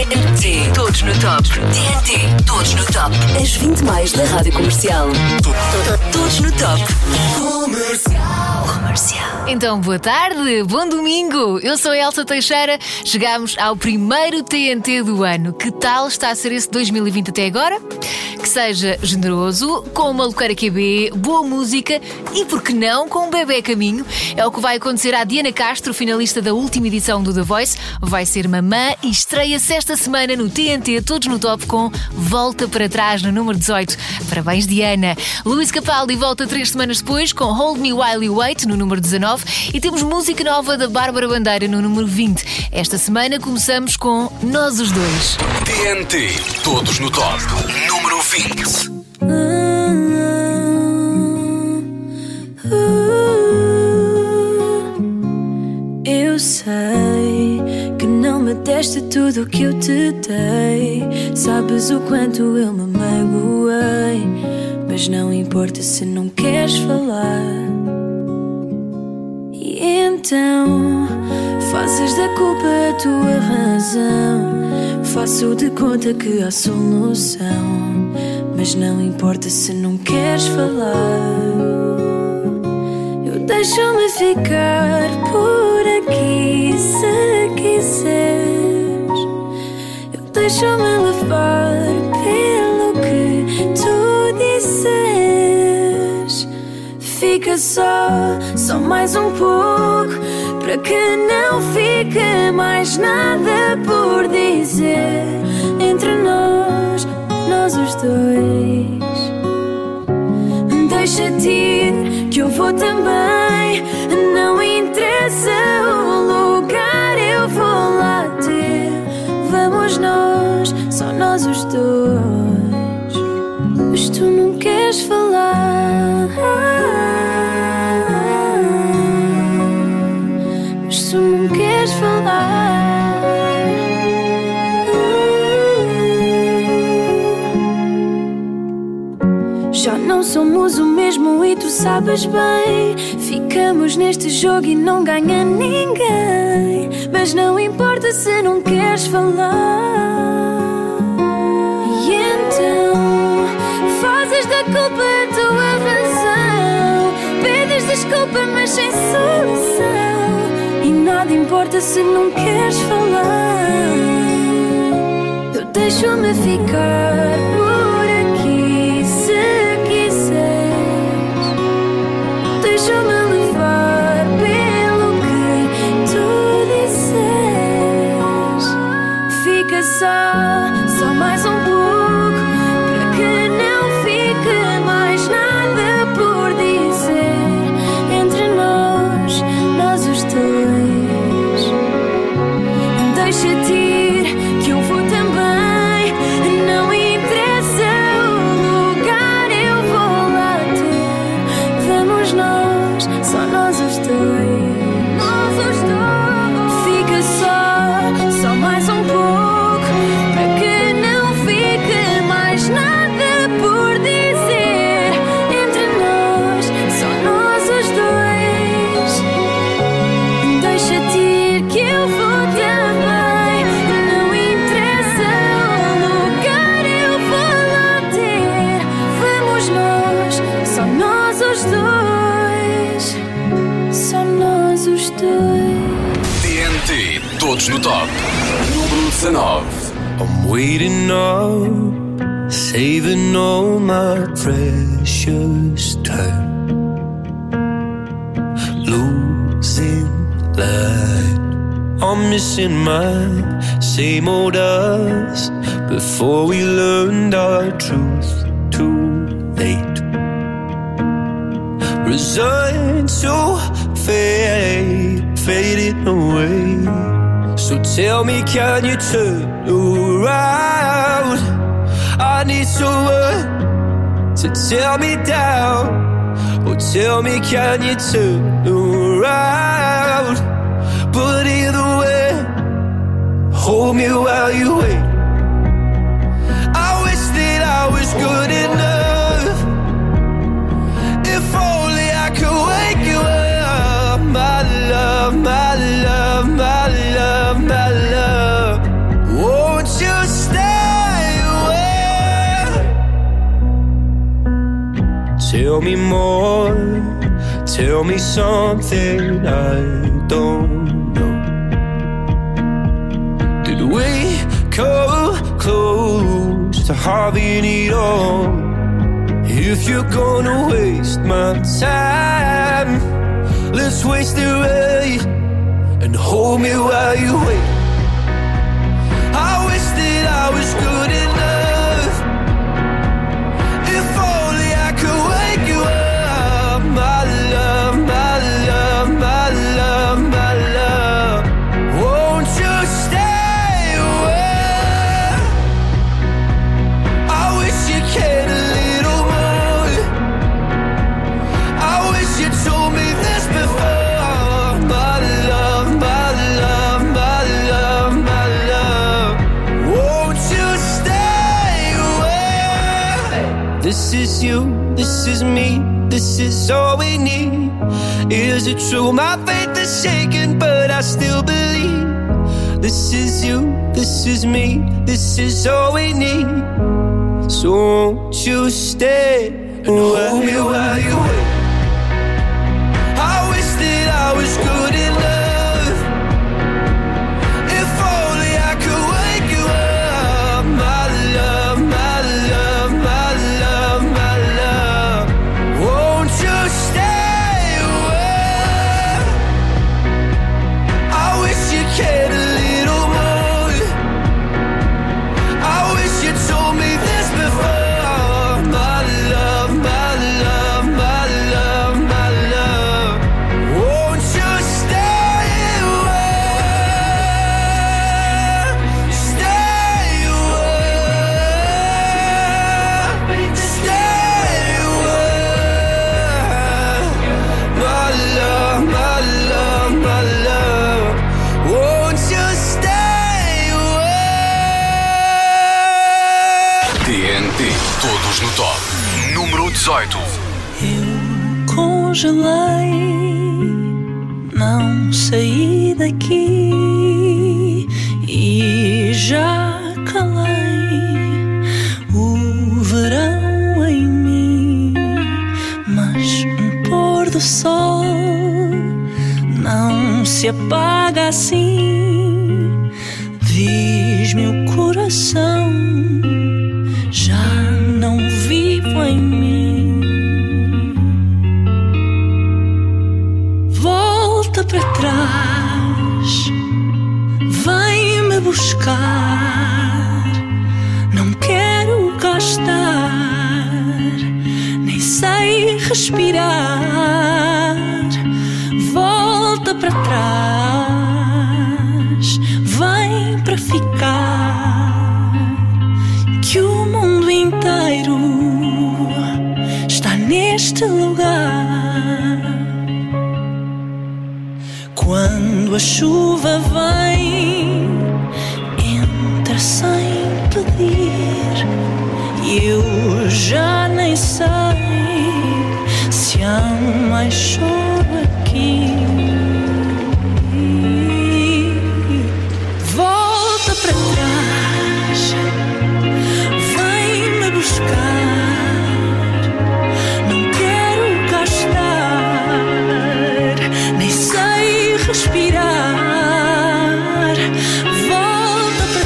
TNT, todos no top. TNT, todos no top. As 20 mais da Rádio Comercial. Todos no top. Comercial. Então, boa tarde, bom domingo. Eu sou a Elsa Teixeira. Chegámos ao primeiro TNT do ano. Que tal está a ser esse 2020 até agora? Que seja generoso, com uma loqueira QB, boa música e, por que não, com um bebê a caminho. É o que vai acontecer à Diana Castro, finalista da última edição do The Voice. Vai ser mamã e estreia-se esta semana no TNT, todos no top, com Volta para Trás no número 18. Parabéns, Diana. Luís Capaldi volta 3 semanas depois com Hold Me While You Wait no número 19 e temos música nova da Bárbara Bandeira no número 20. Esta semana começamos com Nós os Dois. TNT, todos no top. Número 20. Eu sei que não me deste tudo o que eu te dei. Sabes o quanto eu me magoei, mas não importa se não queres falar. E então fazes da culpa a tua razão. Faço de conta que há solução, mas não importa se não queres falar. Eu deixo-me ficar por aqui se quiseres. Eu deixo-me levar pelo que tu disseres. Fica só mais um pouco, para que não fique mais nada por dizer entre nós os dois. Deixa-te ir, que eu vou também. Não interessa o lugar, eu vou lá ter. Vamos nós, só nós os dois. Mas tu não queres falar. Mas tu não queres falar. Já não somos o mesmo e tu sabes bem. Ficamos neste jogo e não ganha ninguém. Mas não importa se não queres falar. E então fazes da culpa a tua razão. Pedes desculpa mas sem solução. E nada importa se não queres falar. Eu deixo-me ficar por aqui se quiseres. Deixa-me levar pelo que tu disseres. Fica só mais um pouco, para que não fique mais nada por dizer entre nós os dois. Deixa-te ir, que eu vou também. Não interessa o lugar, eu vou lá ter. Vamos nós, só nós os dois. Nós os dois. Fica só mais um pouco, para que não fique mais nada por dizer entre nós, só nós os dois. Deixa-te ir, que eu vou também. Não interessa o lugar, eu vou lá ter. Vamos nós, só nós os dois. Só nós os dois. TNT, todos no top. Número 19. I'm waiting up, saving all my precious time, losing light. I'm missing my same old us, before we learned our truth too late. Resigned to fading away. So tell me, can you turn around? I need someone to tear me down. Oh, tell me, can you turn around? But either way, hold me while you wait. I wish that I was good enough. If only I could wake you up, my love, my love, my love, my love. Won't you tell me more. Tell me something I don't know. Did we come close to having it all? If you're gonna waste my time, let's waste it right and hold me while you wait. I wish that I was good enough. If only I could wake you up, my love, my love, my love, my love. Won't you stay away? I wish you cared a little more. I wish you told me this before, my love, my love, my love, my love. Won't you stay away? This is you, this is me, this is all we need. Is it true? My faith is shaken, but I still believe. This is you, this is me, this is all we need. So won't you stay and hold me while you wait? I wish that I was good enough. If only I could wake you up, my love, my love, my love, my love. Won't you stay away? I wish you cared a little more. I wish you told me this before, my love, my love, my love, my love. Won't you stay away? Stay away. Stay away. My love, my love, my love. Won't you stay away? TNT, todos no top. Número 18. Eu congelei, não saí daqui e já calei o verão em mim. Mas um pôr do sol não se apaga assim. Diz-me o coração, já não vivo em mim. Volta para trás, vem-me buscar. Não quero cá estar, nem sei respirar. Volta para trás, vem para ficar. Que o mundo inteiro está neste lugar. Quando a chuva vem, entra sem pedir. E eu já nem sei se há mais choro aqui. Volta para trás, vem-me buscar. Não quero cá estar, nem sei respirar. Volta para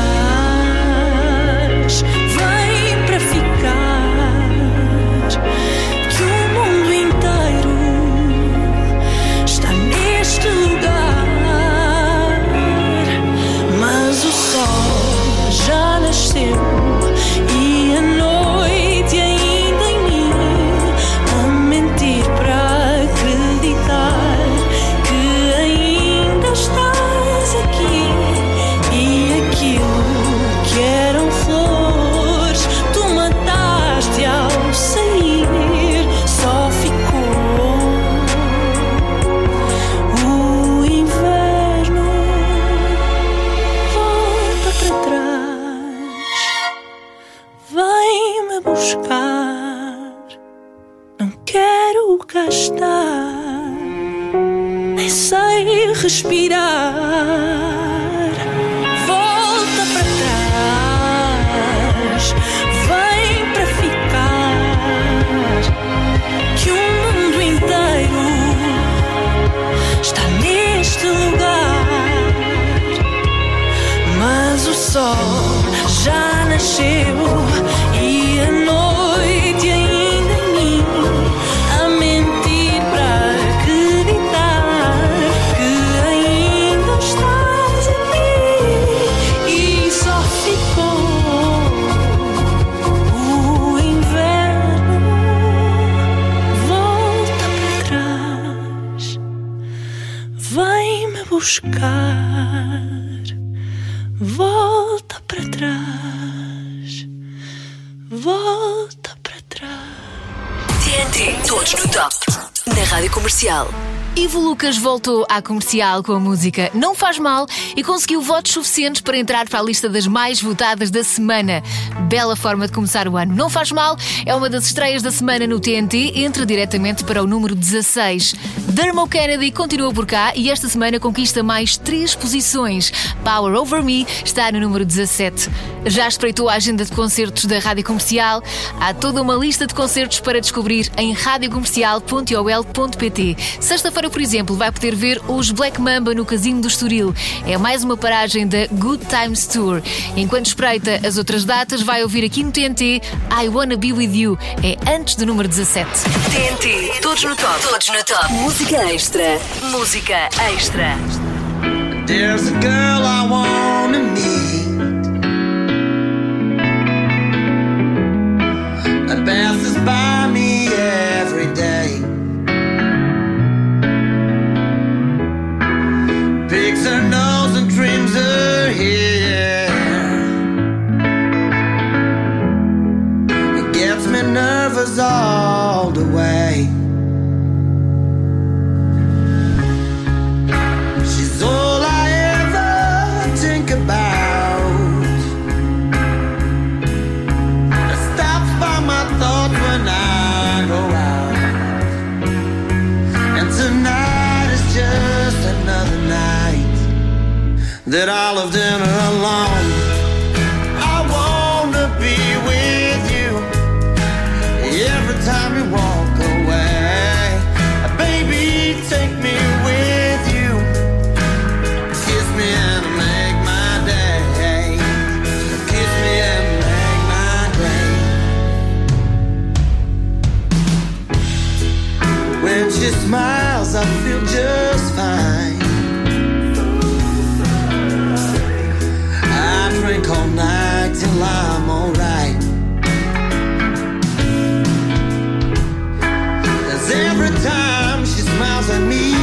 trás, vem para ficar. Que o mundo inteiro está neste lugar. Mas o sol já nasceu e a noite ainda em mim. A mentir para acreditar que ainda estás aqui. E aquilo que eram flores tu mataste ao sair. Só ficou o inverno. Volta para trás, vem-me buscar. Não quero cá estar, nem sei respirar. Volta para trás, vem para ficar. sol já nasceu e a noite ainda em mim a mentir para acreditar que ainda estás aqui e só ficou o inverno. Volta para trás, vem-me buscar. Volta para trás, volta para trás. TNT, todos no top. Na Rádio Comercial. Ivo Lucas voltou à Comercial com a música Não Faz Mal e conseguiu votos suficientes para entrar para a lista das mais votadas da semana. Bela forma de começar o ano. Não Faz Mal é uma das estreias da semana no TNT, entra diretamente para o número 16. Dermot Kennedy continua por cá e esta semana conquista mais 3 posições. Power Over Me está no número 17. Já espreitou a agenda de concertos da Rádio Comercial? Há toda uma lista de concertos para descobrir em radiocomercial.ol.pt. Sexta-feira, por exemplo, vai poder ver os Black Mamba no Casino do Estoril. É mais uma paragem da Good Times Tour. Enquanto espreita as outras datas, vai ouvir aqui no TNT I Wanna Be With You. É antes do número 17. TNT, todos no top. Todos no top. Música extra. Música extra. There's a girl I wanna meet that passes by me every day. Picks her nose and trims her hair. It gets me nervous all the way. She's all I ever think about. It stops by my thoughts when I go out. And tonight is just another night that all of them are alone. I wanna be with you every time you walk away. Baby, take me with you. Kiss me and make my day. Kiss me and make my day. When she smiles, I feel just fine. I drink all night till I'm alright. 'Cause every time she smiles at me,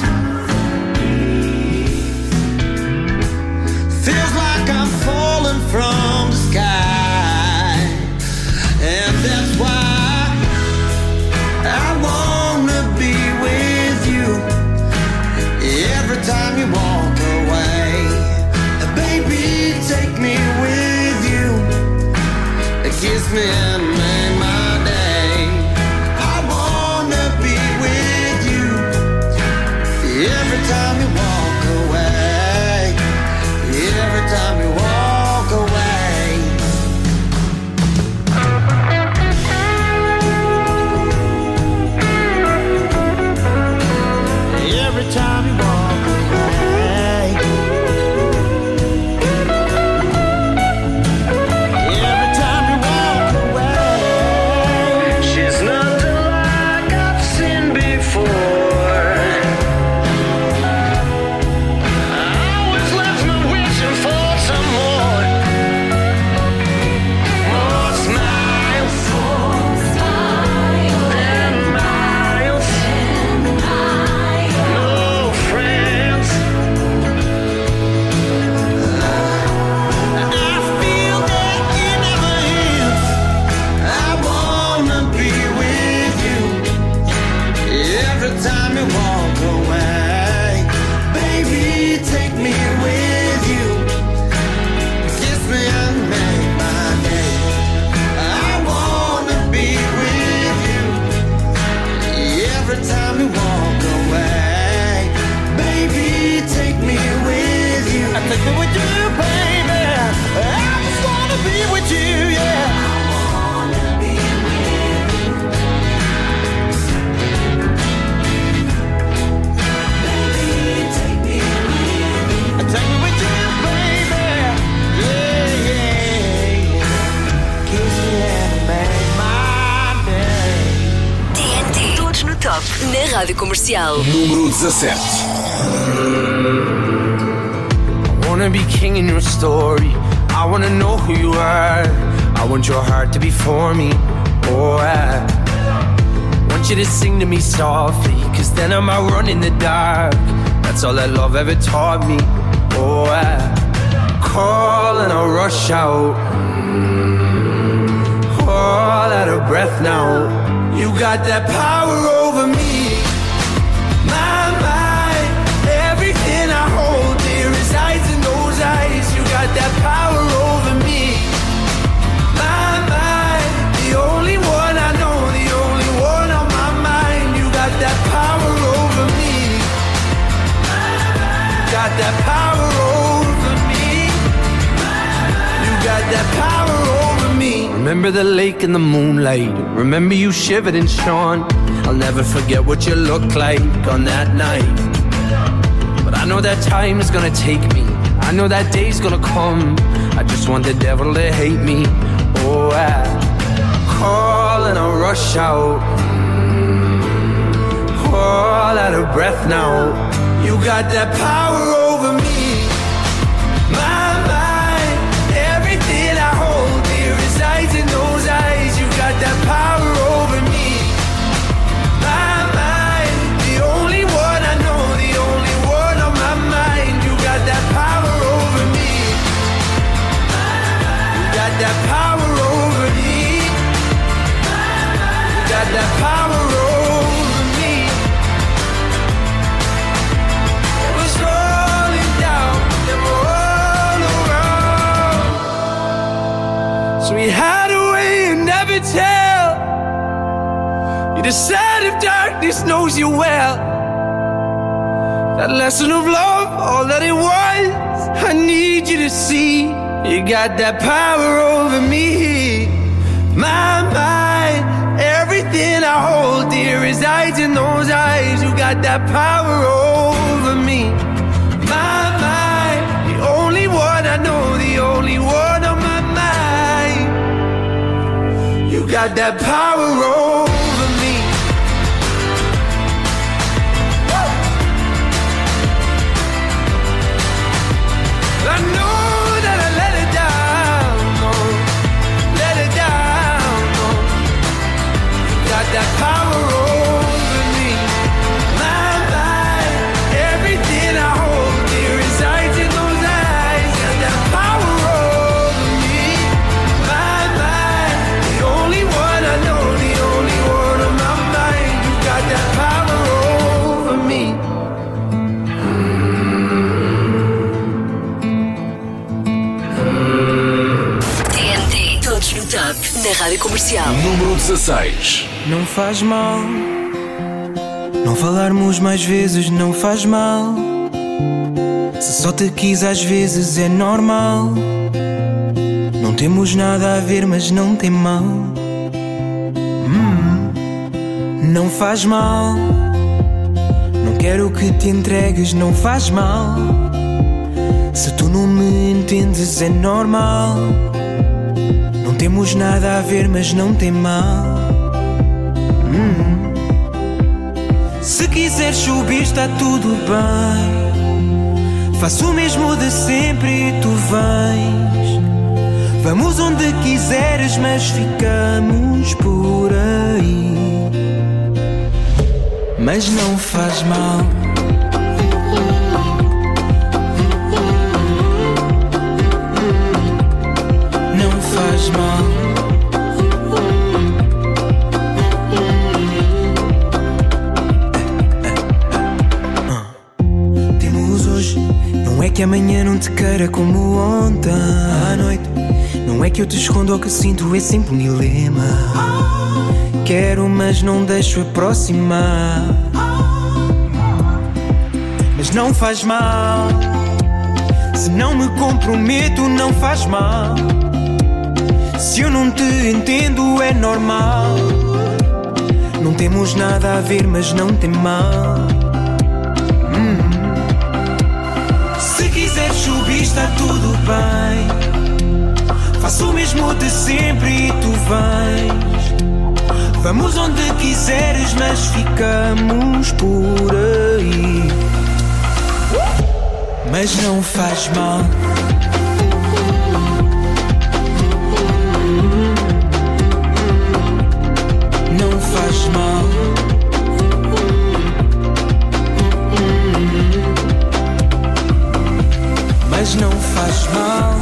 feels like I'm falling from the sky. And that's why I wanna be with you every time you walk away. Baby, take me with you. Kiss me and make my day. I wanna be with you every time you walk away. Every time you walk away. Every time you walk away. Every time you walk away. Rádio Comercial. Número 17. I wanna be king in your story. I wanna know who you are. I want your heart to be for me. Oh, I want you to sing to me softly, 'cause then I might run in the dark. That's all that love ever taught me. Oh, I call and I'll rush out. All out of breath now. You got that power over me. My mind, everything I hold dear resides in those eyes. You got that power over me. My mind, the only one I know, the only one on my mind. You got that power over me. You got that power over me. You got that power over me. Remember the lake in the moonlight. Remember you shivered and shone. I'll never forget what you looked like on that night. But I know that time is gonna take me. I know that day's gonna come. I just want the devil to hate me. Oh, I call and I'll rush out. All out of breath now. You got that power over me. My mind, everything I hold dear resides in those eyes. You got that power over me. My mind, the only one I know, the only one on my mind. You got that power over me. You got that power over me. You got that power over me. It was rolling down and all around. So we hide away and never tell. You decide if darkness knows you well. That lesson of love, all that it was, I need you to see. You got that power over me. My mind, everything I hold dear resides in those eyes. You got that power over me. My mind, the only one I know, the only one on my mind. You got that power over me. I know that I let it down, oh, let it down, oh. You got that power over me. My mind, everything I hold dear resides in those eyes. Got that power over me. My mind, the only one I know, the only one on my mind. You got that power over me. TNT, todos no top, na Rádio Comercial. Número 16. Não faz mal. Não falarmos mais vezes não faz mal. Se só te quis às vezes é normal. Não temos nada a ver, mas não tem mal. Não faz mal. Não quero que te entregues, não faz mal. Se tu não me entendes é normal. Não temos nada a ver, mas não tem mal. Se quiseres subir está tudo bem. Faço o mesmo de sempre e tu vens. Vamos onde quiseres, mas ficamos por aí. Mas não faz mal. Não faz mal. Temos hoje. Não é que amanhã não te queira como ontem à noite. Não é que eu te escondo o que sinto, é sempre um dilema. Quero, mas não deixo aproximar. Mas não faz mal. Se não me comprometo, não faz mal. Se eu não te entendo, é normal. Não temos nada a ver, mas não tem mal. Se quiseres subir, está tudo bem. Faço o mesmo de sempre e tu vens. Vamos onde quiseres, mas ficamos por aí. Mas não faz mal. Não faz mal. Mas não faz mal.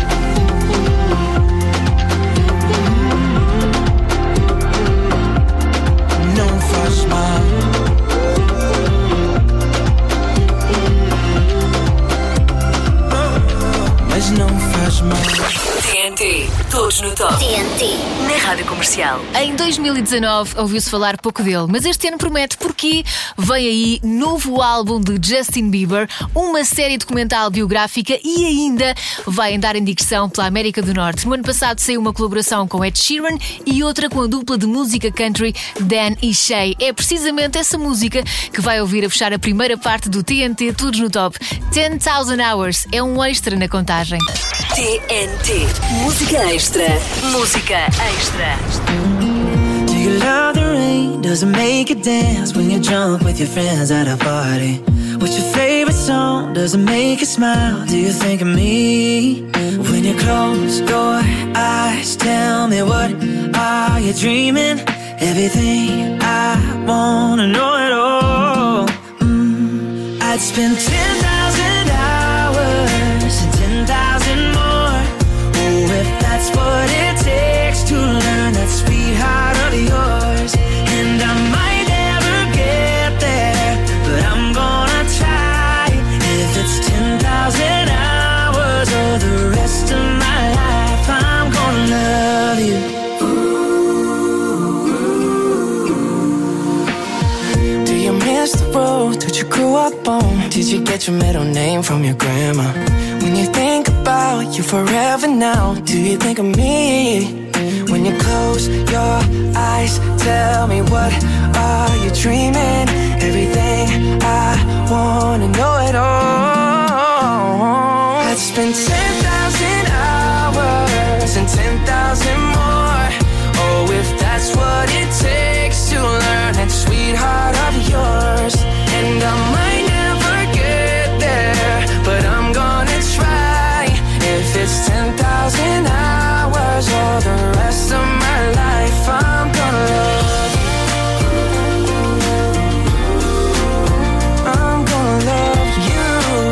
Não faz mal. Mas não faz mal. TNT, todos no top. TNT, na Rádio Comercial. Em 2019 ouviu-se falar pouco dele, mas este ano promete porque vem aí novo álbum de Justin Bieber, uma série documental biográfica e ainda vai andar em digressão pela América do Norte. No ano passado saiu uma colaboração com Ed Sheeran e outra com a dupla de música country Dan e Shay. É precisamente essa música que vai ouvir a fechar a primeira parte do TNT Todos no Top. 10,000 Hours é um extra na contagem. TNT, música extra. Música extra. Do you love the rain? Does it make you dance when you jump with your friends at a party? What's your favorite song? Does it make you smile? Do you think of me? When you close your eyes, tell me what are you dreaming? Everything I wanna know it all. I'd spend 10,000 hours and 10,000 more. Oh, if that's what it takes to learn that sweetheart of yours. And I might never get there, but I'm gonna try. If it's 10,000 hours or the rest of my life, I'm gonna love you. Do you miss the road that you grew up on? Did you get your middle name from your grandma? When you think about you forever now, do you think of me? When you close your eyes, tell me what are you dreaming? Everything I wanna know it all. I'd spend 10,000 hours and 10,000 more. Oh, if that's what it takes to learn that sweetheart of yours. And I might never get there, but I'm gonna try. If it's 10,000 hours or the rest of my life, I'm gonna love you. I'm gonna love you.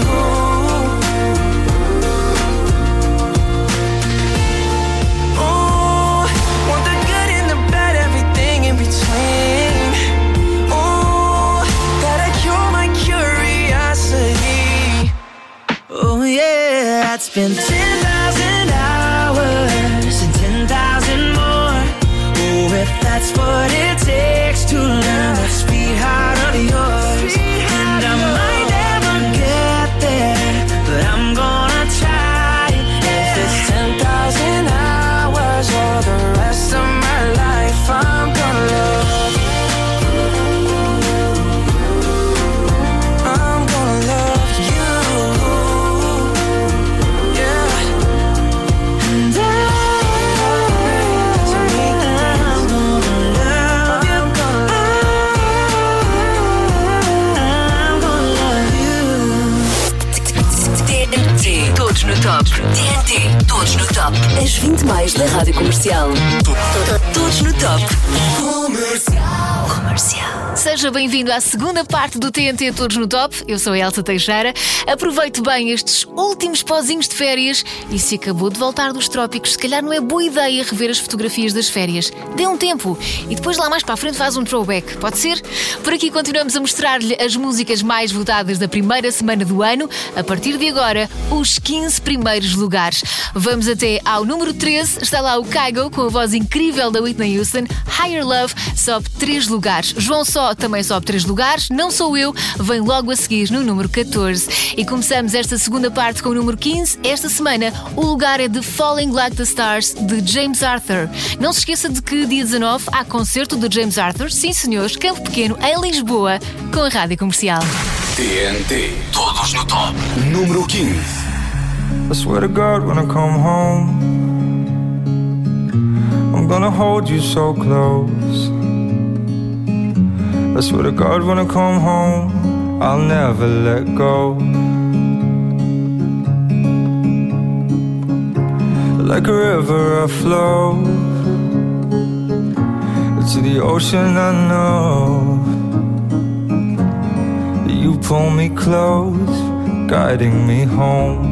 Oh, want the good and the bad, everything in between. Oh, gotta cure my curiosity. Oh yeah, I'd spend 10,000 hours and 10,000 more. Oh, if that's what it takes to learn that sweetheart of yours. And I might never get there, but I'm gonna try. If it's 10,000 hours or the rest of my life, I'm gonna love you. I'm gonna love you. Todos no top. TNT, todos no top. As 20 mais da Rádio Comercial. Todos no top. Comercial. Seja bem-vindo à segunda parte do TNT Todos no Top. Eu sou a Elsa Teixeira. Aproveite bem estes últimos pozinhos de férias e se acabou de voltar dos trópicos, se calhar não é boa ideia rever as fotografias das férias. Dê um tempo e depois lá mais para a frente faz um throwback. Pode ser? Por aqui continuamos a mostrar-lhe as músicas mais votadas da primeira semana do ano. A partir de agora, os 15 primeiros lugares. Vamos até ao número 13. Está lá o Kygo com a voz incrível da Whitney Houston. Higher Love sobe 3 lugares. João Só também sobe 3 lugares. Não Sou Eu vem logo a seguir no número 14. E começamos esta segunda parte com o número 15. Esta semana o lugar é de Falling Like the Stars de James Arthur. Não se esqueça de que dia 19 há concerto de James Arthur, sim senhores, Campo Pequeno, em Lisboa, com a Rádio Comercial. TNT, todos no top. Número 15. I swear to God when I come home I'm gonna hold you so close. I swear to God when I come home I'll never let go. Like a river I flow to the ocean. I know you pull me close, guiding me home.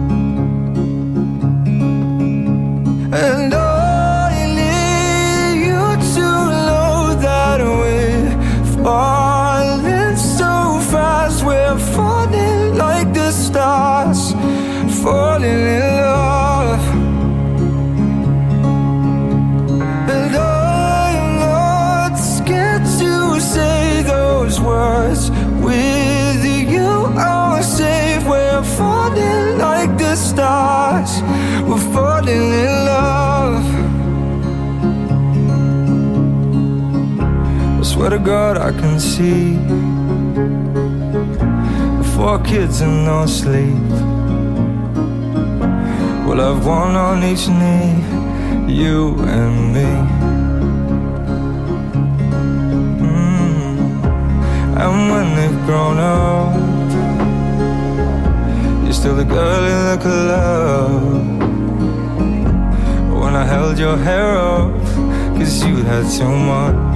And I need you to know that we're falling so fast. We're falling like the stars, falling in love. And I'm not scared to say those words. With you I'm safe. We're falling like the stars, we're falling in love. I swear to God I can see 4 kids and no sleep. We'll have one on each knee, you and me. And when they've grown up, you're still the girl in the club. When I held your hair up, 'cause you had too much.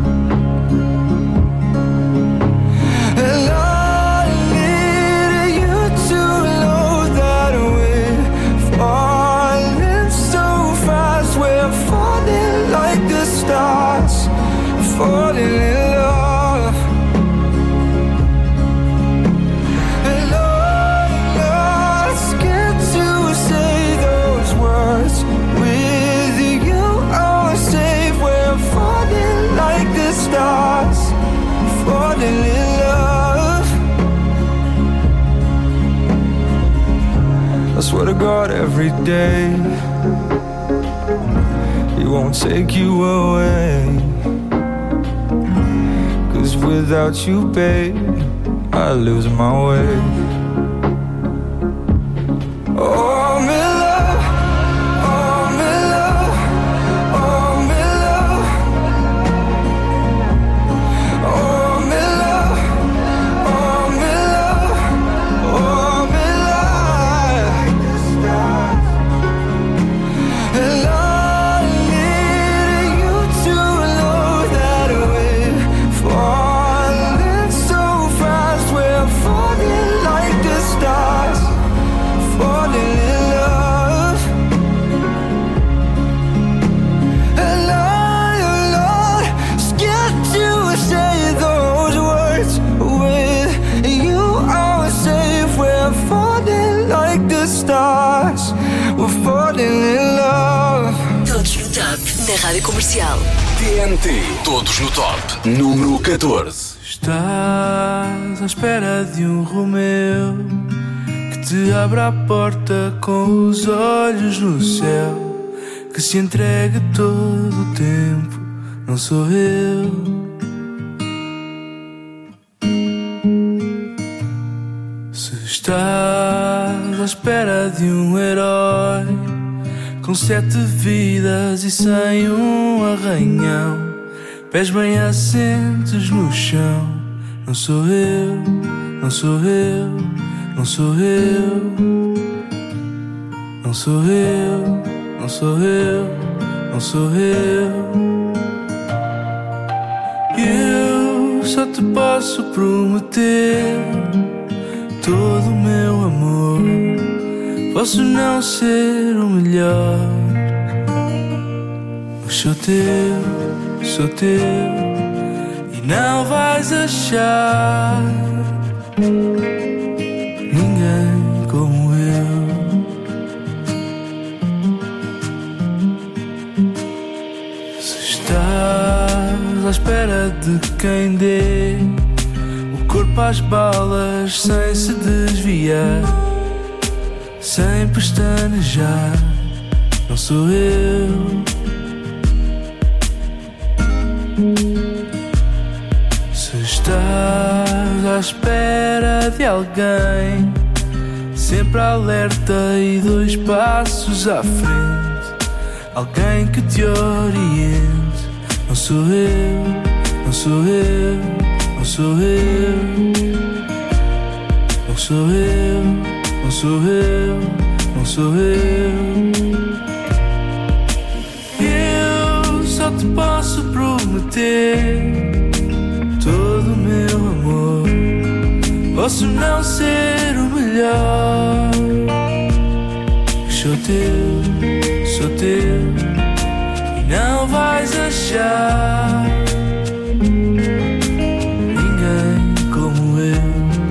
And I need you to know that we're falling so fast. We're falling like the stars, falling in love. Stars, falling in love. I swear to God every day He won't take you away. 'Cause without you, babe, I lose my way. Na Rádio Comercial. TNT. Todos no top. Número 14. Estás à espera de um Romeu que te abra a porta com os olhos no céu, que se entregue todo o tempo. Não sou eu. Se estás à espera de um herói com 7 vidas e sem um arranhão, pés bem assentes no chão. Não sou eu, não sou eu, não sou eu. Não sou eu, não sou eu, não sou eu. Eu só te posso prometer todo o meu amor. Posso não ser o melhor, mas sou teu, e não vais achar ninguém como eu. Se estás à espera de quem dê o corpo às balas sem se desviar, sem pestanejar, não sou eu. Se estás à espera de alguém sempre alerta e 2 passos à frente, alguém que te oriente, não sou eu, não não sou eu, não sou eu, não sou eu, não sou eu, não sou eu. Eu só te posso prometer todo o meu amor. Posso não ser o melhor, mas sou teu, e não vais achar ninguém como eu.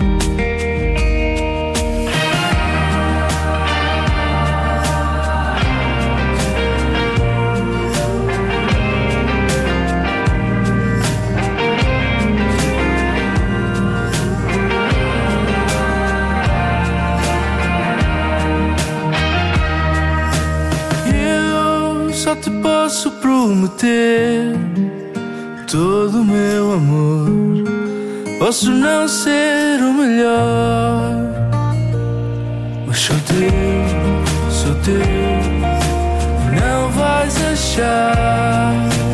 Só te posso prometer todo o meu amor. Posso não ser o melhor, mas sou teu, e não vais achar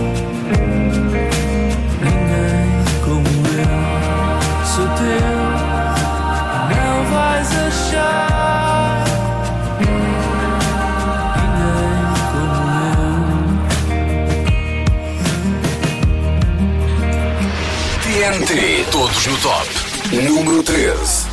ninguém como eu. Sou teu, e não vais achar TNT, todos no top. Número 13.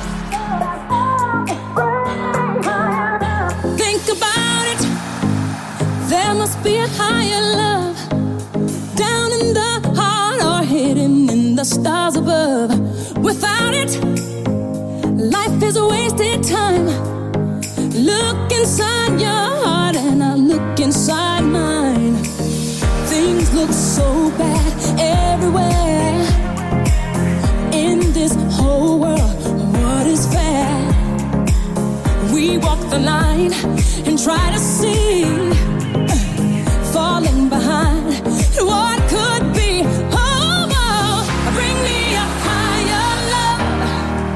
Think about it. There must be a higher love down in the heart or hidden in the stars above. Without it, life is a wasted time. Look inside your heart and I look inside mine. Things look so bad everywhere in this whole world. What is fair? We walk the line and try to see, falling behind what could be. Oh, oh, bring me a higher love.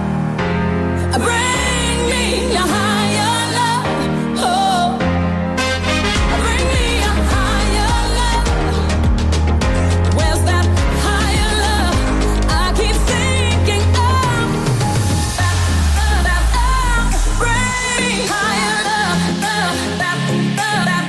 Bring me a higher love. Oh, bring me a higher love. Where's that higher love? I keep thinking of. Bring me higher love.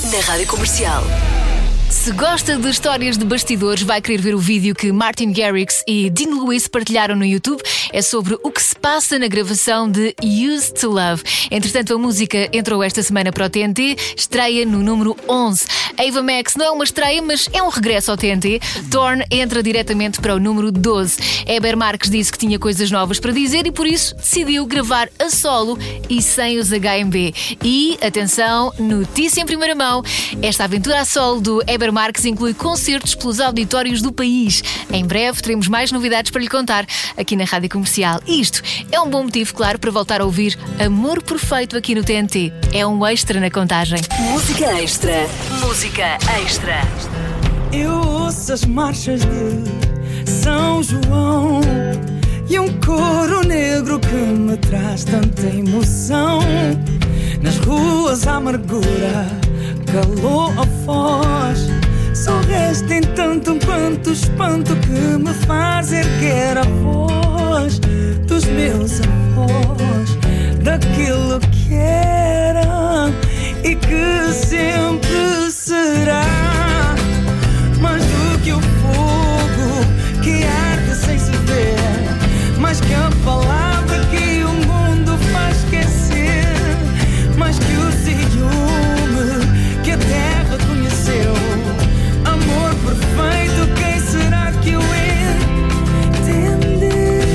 na Rádio Comercial. Se gosta de histórias de bastidores, vai querer ver o vídeo que Martin Garrix e Dean Lewis partilharam no YouTube. É sobre o que se passa na gravação de Used to Love. Entretanto, a música entrou esta semana para o TNT, estreia no número 11. Ava Max não é uma estreia, mas é um regresso ao TNT. Torn entra diretamente para o número 12. Heber Marques disse que tinha coisas novas para dizer e por isso decidiu gravar a solo e sem os HMB. E, atenção, notícia em primeira mão, esta aventura a solo do Heber Marques inclui concertos pelos auditórios do país. Em breve teremos mais novidades para lhe contar aqui na Rádio Comercial. E isto é um bom motivo, claro, para voltar a ouvir Amor Perfeito aqui no TNT. É um extra na contagem. Música extra. Música extra. Eu ouço as marchas de São João e um coro negro que me traz tanta emoção. Nas ruas a amargura calou a voz. Só resta em tanto quanto espanto que me faz erguer a voz dos meus avós, daquilo que era e que sempre será. Mais do que o fogo que arde sem se ver, mais que a palavra que o mundo faz esquecer, mais que o ciúme que a terra conheceu. Amor perfeito, quem será que o entendeu?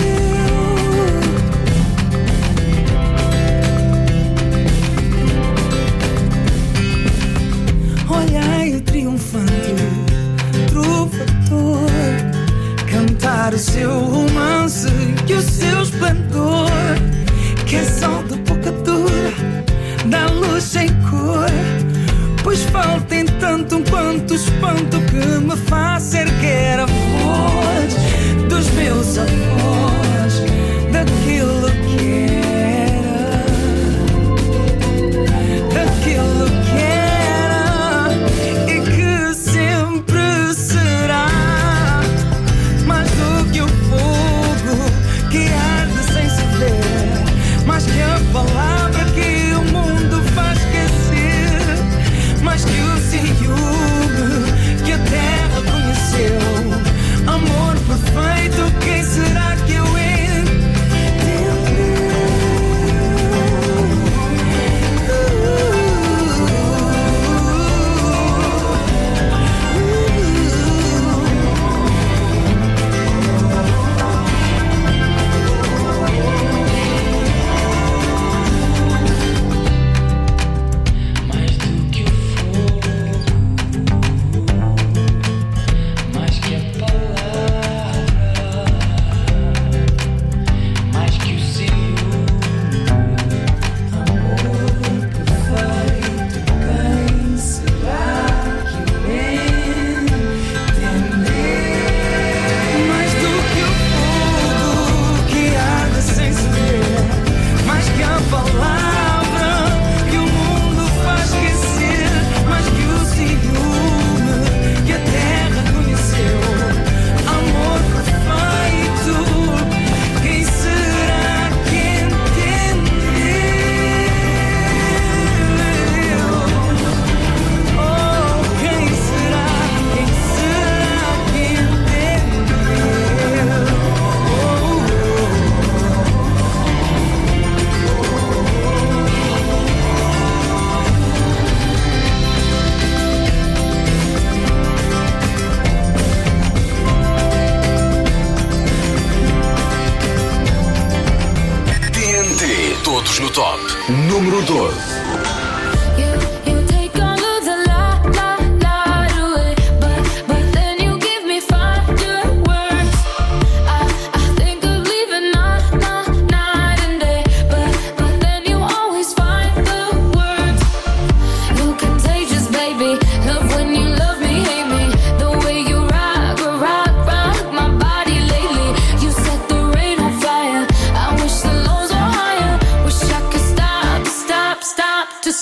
Olhai o triunfante trovador cantar o seu romance e o seu esplendor, que é sol de boca dura, dá luz sem cor. Pois falta em tanto quanto espanto que me faz erguer a voz dos meus avós, daquilo que era, daquilo que era e que sempre será. Mais do que o fogo que arde sem se ver, mais que a palavra que o mundo faz esquecer, mais que o ciúme que a terra conheceu. Amor perfeito, quem será que eu Todos no Top. Número 12. To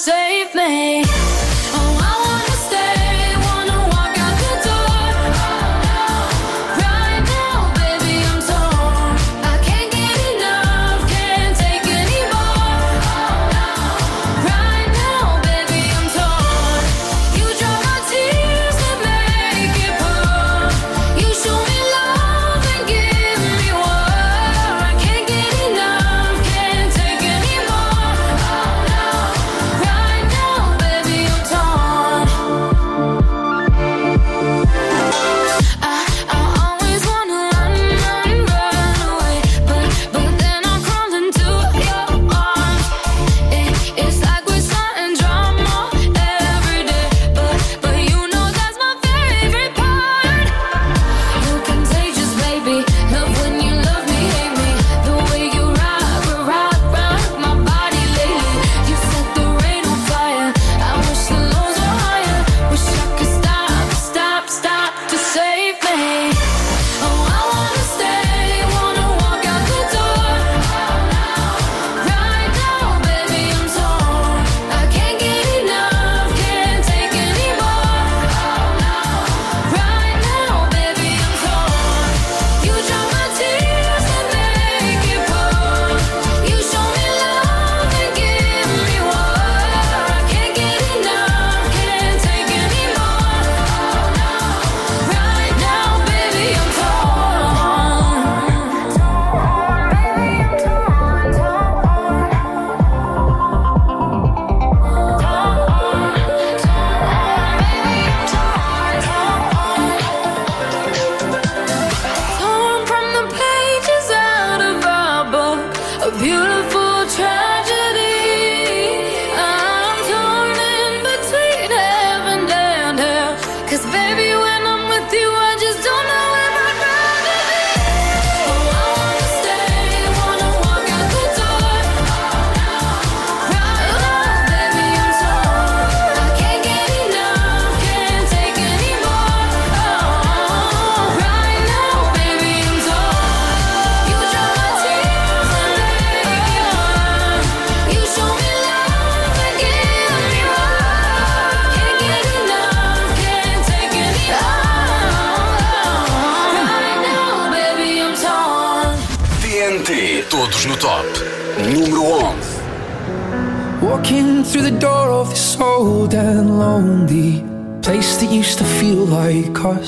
a beautiful tragedy. I'm torn in between heaven and hell. 'Cause baby, when I'm with you, I just don't know where I'd rather be. Oh, I wanna stay, wanna walk out the door. Right now, baby, I'm torn. I can't get enough, can't take anymore. Oh, right now, baby, I'm torn. You dry my tears and make me warm. You show me love and give me more. Can't get enough, can't take anymore. Right now, baby, I'm torn. TNT, todos no top. Número 11. Walking through the door of this old and lonely place that used to feel like us.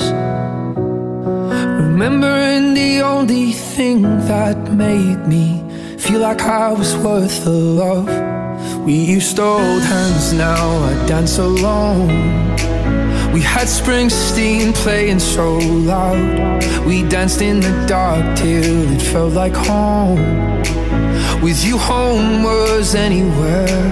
Remembering the only thing that made me feel like I was worth the love. We used to hold hands, now I dance alone. We had Springsteen playing so loud. We danced in the dark till it felt like home. With you, home was anywhere.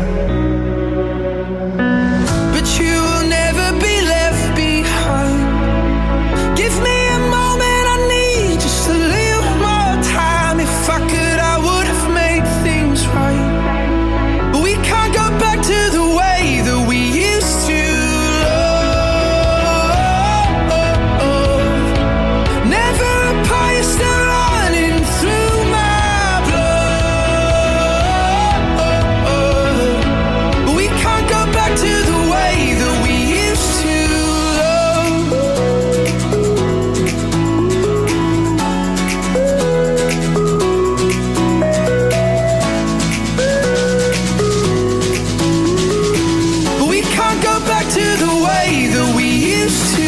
But you will never be left behind. Give me a moment, I need just a little more time. If I could, I would have made things right. But we can't go back to the way that we used to love. Never apart, you're still running through my blood. But we can't go back to the way that we used to love. But we can't go back to the way that we used to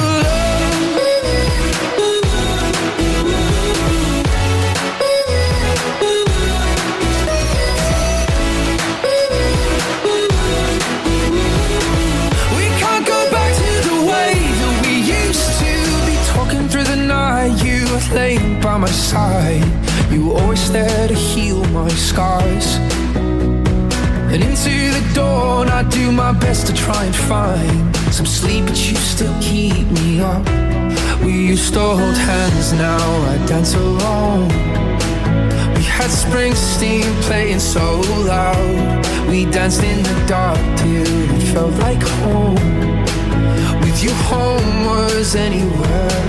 We can't go back to the way that we used to be. Talking through the night, you were laying by my side. You were always there to heal my scars. And into the dawn, I do my best to try and find some sleep, but you still keep me up. We used to hold hands, now I dance alone. We had Springsteen playing so loud. We danced in the dark till it felt like home. With you, home was anywhere.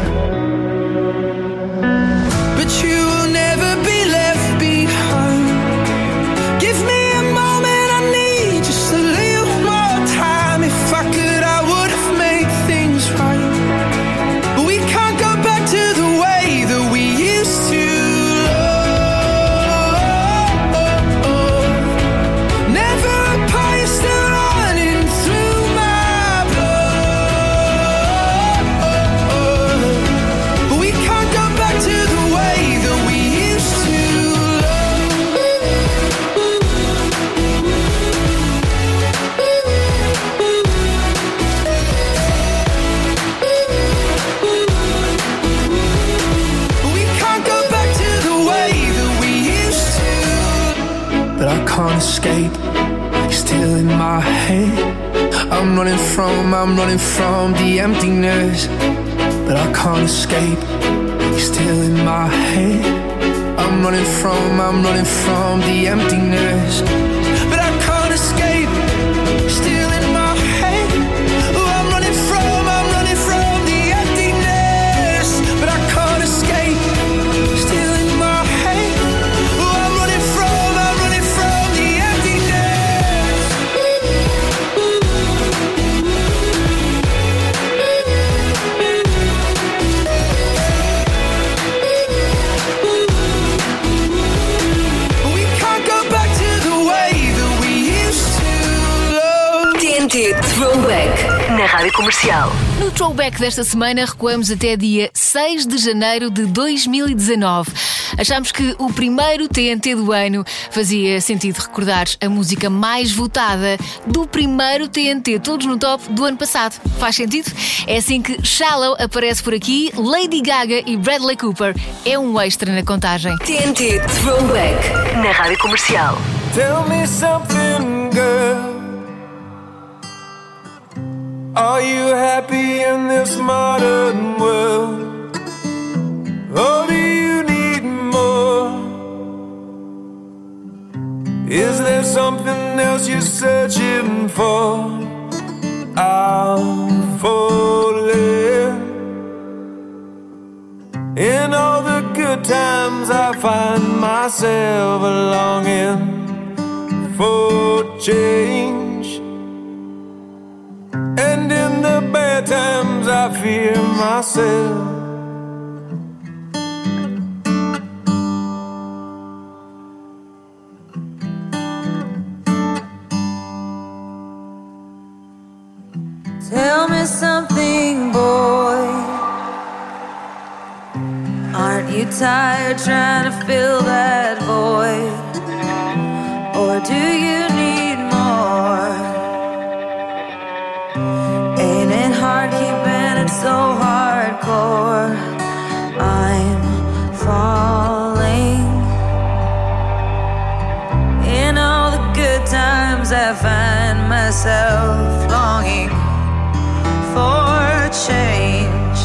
But you will never be left behind. Give me a moment, I need just a little more time. If I could, I would have made things right. But we can't go back to the way that we used to love. Never apart, you're still running through my blood. But we can't go back to the way that we used to But we can't go back to the way that we used to. But I can't escape, you're still in my head. I'm running from the emptiness. But I can't escape, you're still in my head. I'm running from the emptiness. But I can't escape, you're still in my head. Oh, I'm running from the emptiness. But I can't escape, you're still in my head. Oh, I'm running from the emptiness. We can't go back to the way that we used to love. TNT Throwback na Rádio Comercial. No throwback desta semana recuamos até dia 6 de janeiro de 2019. Achámos que o primeiro TNT do ano fazia sentido recordar a música mais votada do primeiro TNT Todos no Top do ano passado. Faz sentido? É assim que Shallow aparece por aqui, Lady Gaga e Bradley Cooper. É um extra na contagem. TNT Throwback na Rádio Comercial. Tell me something, girl. Are you happy in this modern world? Or do you need more? Is there something else you're searching for? I'm falling. In all the good times I find myself longing for change, and in the bad times I fear myself. Tell me something, boy. Aren't you tired trying to fill that void? Or do you need more? Ain't it hard keeping it so hardcore? I'm falling. In all the good times I find myself longing for change,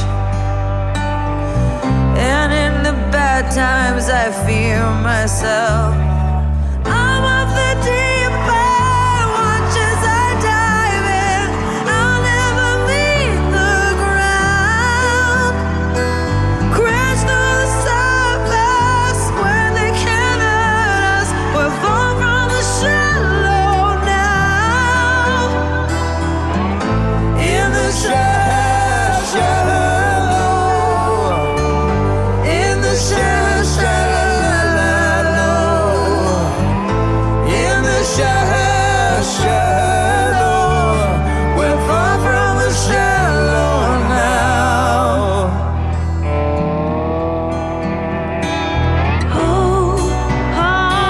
and in the bad times I fear myself. I'm of the deep end, watch as I dive in. I'll never leave the ground. Crash through the surface where they can't hurt us. We're far from the shallow now. In the shallow, in the shallow, we're far from the shallow now. Oh, oh,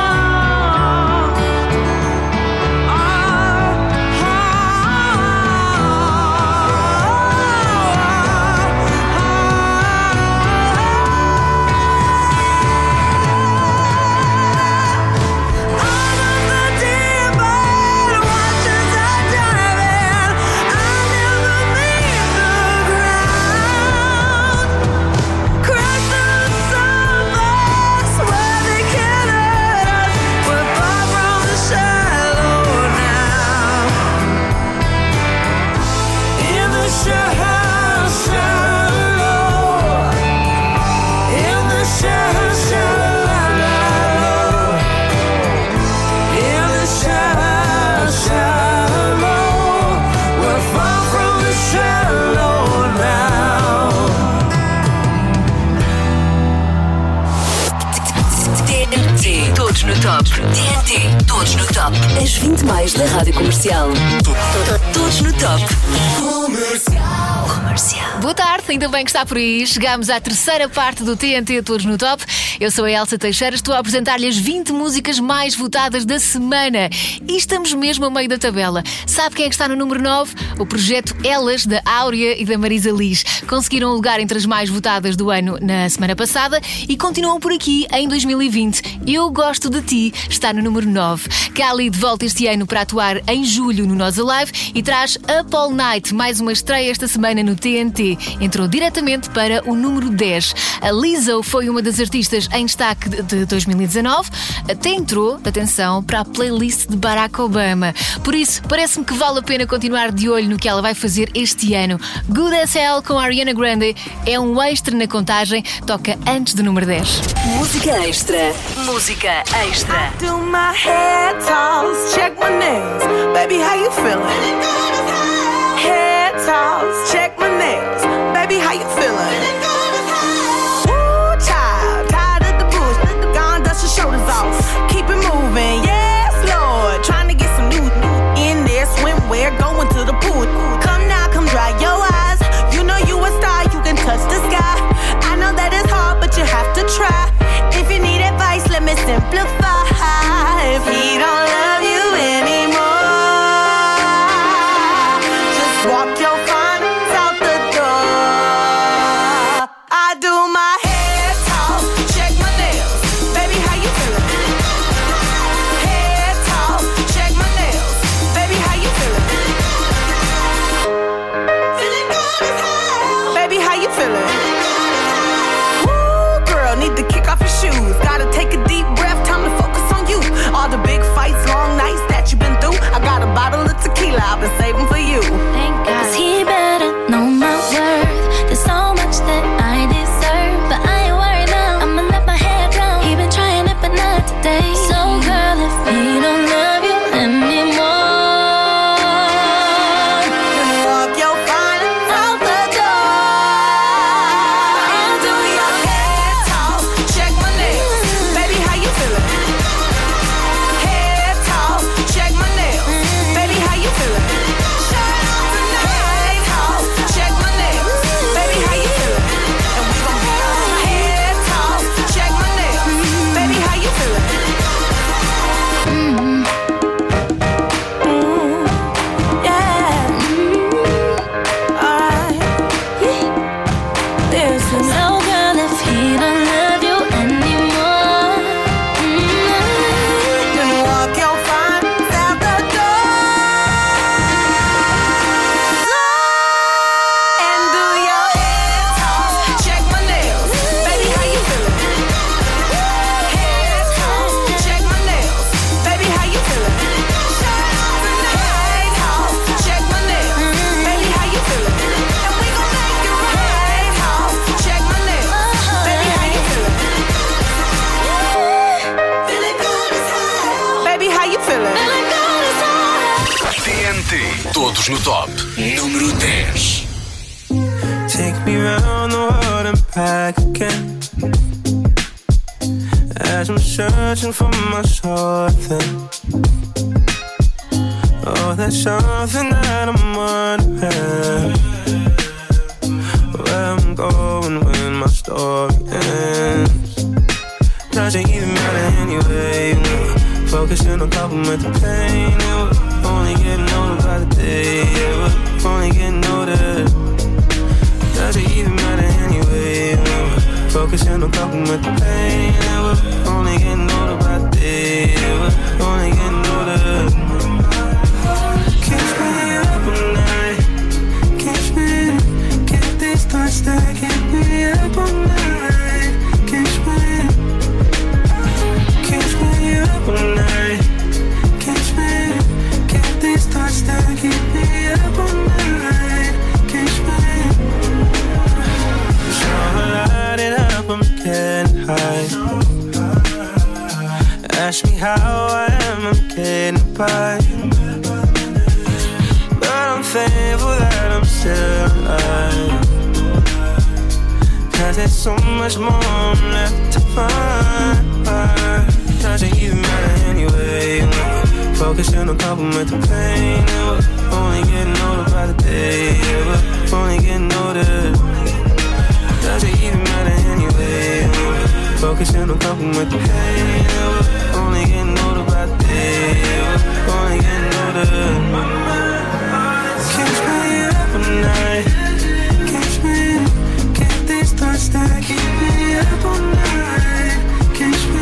Todos no Top. TNT, Todos no Top. As 20 mais da Rádio Comercial. Todos no Top. Comercial. Boa tarde, ainda bem que está por aí. Chegamos à terceira parte do TNT Todos no Top. Eu sou a Elsa Teixeira, estou a apresentar-lhe as 20 músicas mais votadas da semana. E estamos mesmo a meio da tabela. Sabe quem é que está no número 9? O projeto Elas, da Áurea e da Marisa Liz. Conseguiram um lugar entre as mais votadas do ano na semana passada e continuam por aqui em 2020. Eu Gosto de Ti está no número 9. Khalid volta este ano para atuar em julho no Nós Alive e traz Up All Night, mais uma estreia esta semana no TNT. Entrou diretamente para o número 10. A Lizzo foi uma das artistas em destaque de 2019. Até entrou, atenção, para a playlist de Barack Obama. Por isso, parece-me que vale a pena continuar de olho no que ela vai fazer este ano. Good As Hell com a Ariana Grande é um extra na contagem. Toca antes do número 10. Música extra. Música extra. I do my hair toss, check my nails. Baby, how you feeling? Hair toss, check my nails. Baby, how you feeling? Woo, child, tired of the bullshit. Gone, dust your shoulders off. Keep it moving, yes, Lord. Trying to get some new in there, swimwear, going to the pool. Come now, come dry your eyes. You know you a star, you can touch the sky. I know that it's hard, but you have to try. If you Baby, how you feeling? TNT, todos no top. Número 10. Take me round the world and back again. As I'm searching for my something. Oh, there's something that I'm wondering. Where I'm going when my story ends. Doesn't even matter anyway. Focusing on coping with the pain. We're only getting older by the day. We're only getting older. Doesn't even matter anyway. Focusing on coping with the pain. We're only getting older by the day. We're only getting older. Keeps me up all night. Keeps me, get these thoughts that keep me up all night. Keeps me up all night. Keeps me, get these thoughts that keep me up all night. Keeps me. So I light it up, I'm getting high. Ask me how I am, I'm getting by. But I'm thankful that I'm still alive. 'Cause there's so much more left to find. Doesn't even matter anyway. Focusing on coping with the pain. We're only getting older by the day. We're only getting older. Doesn't even matter anyway. Focusing on coping with the pain. We're only getting older by the day. We're only getting older. Keeps me up all night. Keeps me, get these thoughts that keep me up all night. Keeps me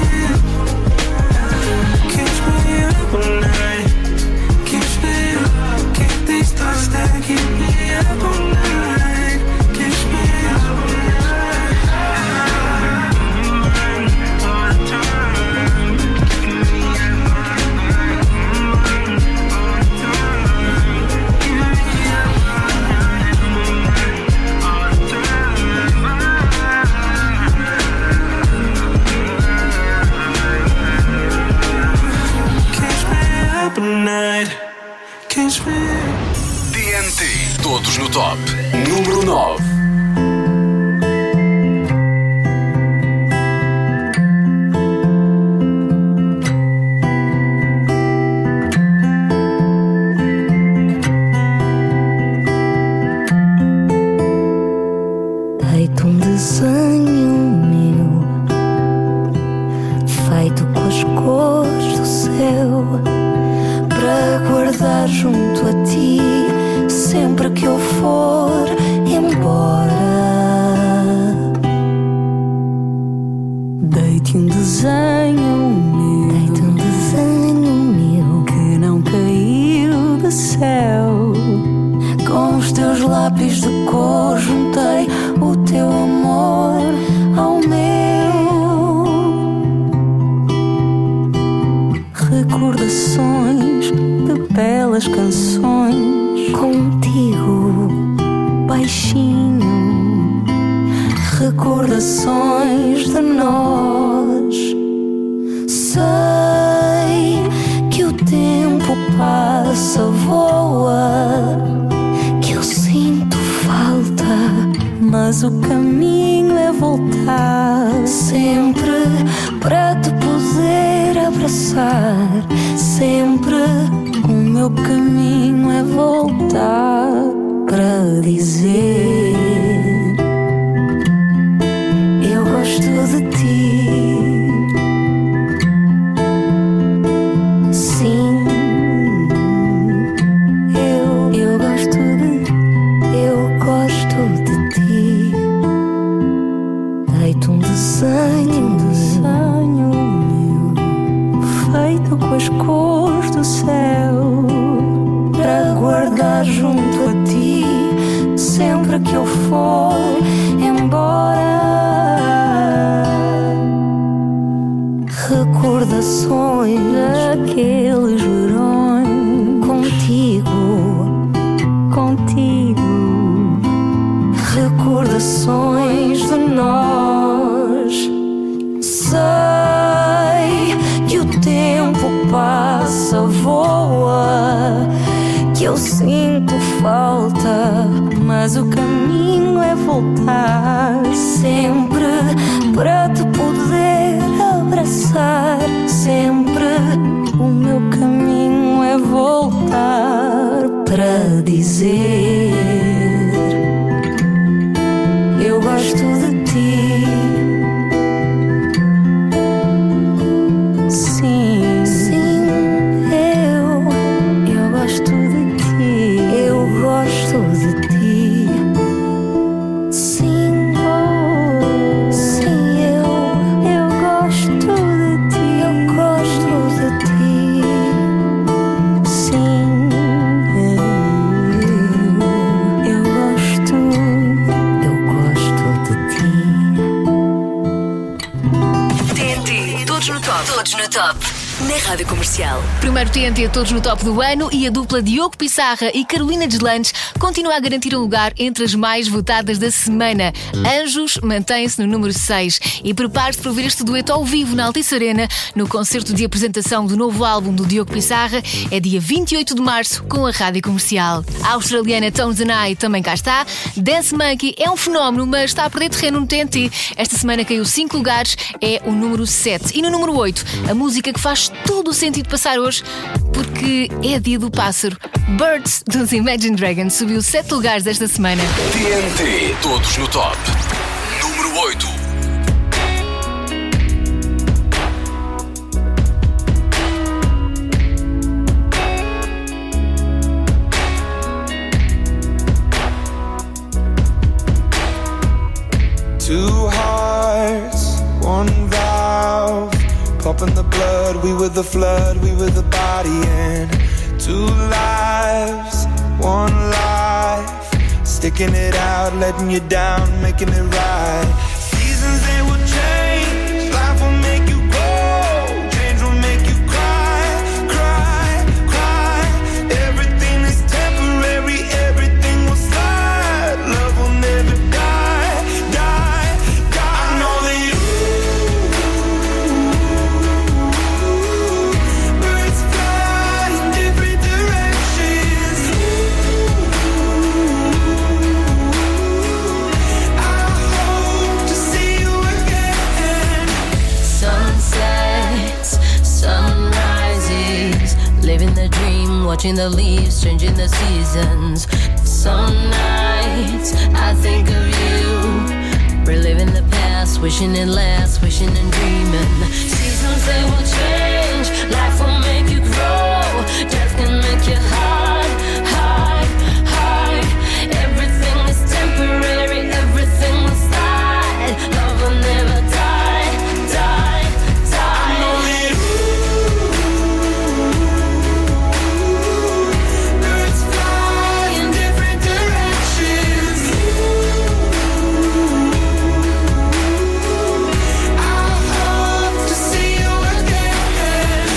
up all night. Keeps me, get these thoughts that keep me up all night. Keeps me all the time. TNT, todos no top. Número 9. Feito um desenho meu, feito com as cores do céu, para guardar junto a ti, sempre que eu for embora. Deite um desenho meu, que não caiu do céu. Com os teus lápis de cor juntei o teu amor ao meu. Recordações de belas canções contigo, baixinho. Recordações de nós. Sei que o tempo passa, voa, que eu sinto falta, mas o caminho é voltar sempre para te poder abraçar. Sempre o meu caminho é voltar para dizer: eu gosto de ti. Sim, eu gosto de ti. Deito um desenho meu, feito com as cores do céu, para guardar junto a ti, sempre que eu for embora. Recordações daqueles verões contigo. Recordações de nós. Sei que o tempo passa, sinto falta, mas o caminho é voltar sempre para te poder abraçar. Sempre o meu caminho é voltar para dizer: eu gosto de ti. Sim, sim, eu gosto de ti. Eu gosto de ti. Sim, oh, sim, eu gosto de ti. Eu gosto de ti. Sim, eu gosto de ti. TNT, todos no top. Todos no top. Na Rádio Comercial. Primeiro TNT todos no top do ano e a dupla Diogo Pissarra e Carolina Deslandes continua a garantir um lugar entre as mais votadas da semana. Anjos mantém-se no número 6 e prepare-se para ouvir este dueto ao vivo na Altice Arena no concerto de apresentação do novo álbum do Diogo Pissarra. É dia 28 de março com a Rádio Comercial. A australiana Tones and I também cá está. Dance Monkey é um fenómeno, mas está a perder terreno no TNT. Esta semana caiu 5 lugares, é o número 7. E no número 8, a música que faz todo o sentido passar hoje, porque é dia do pássaro. Birds, dos Imagine Dragons, subiu 7 lugares esta semana. TNT, todos no top. Número 8. Two hearts, one valve, pumping the blood. We were the flood, we were the body, and two lives, one life, sticking it out, letting you down, making it right. Seasons they will change, life will make you grow, change will make you cry, cry, cry. Everything is temporary, everything will slide, love will never die, die, die. I know that you birds fly in different directions. I hope to see you again. Sunsets, sunrises, living the dream, watching the leaves changing the seasons. Some nights I think of you, reliving the past, wishing it lasts, wishing and dreaming. Seasons they will change, life will make you grow, death can make you hide, hide, hide. Everything is temporary, everything will slide, love will never die, die, die. I know that birds fly in different directions. I hope to see you again.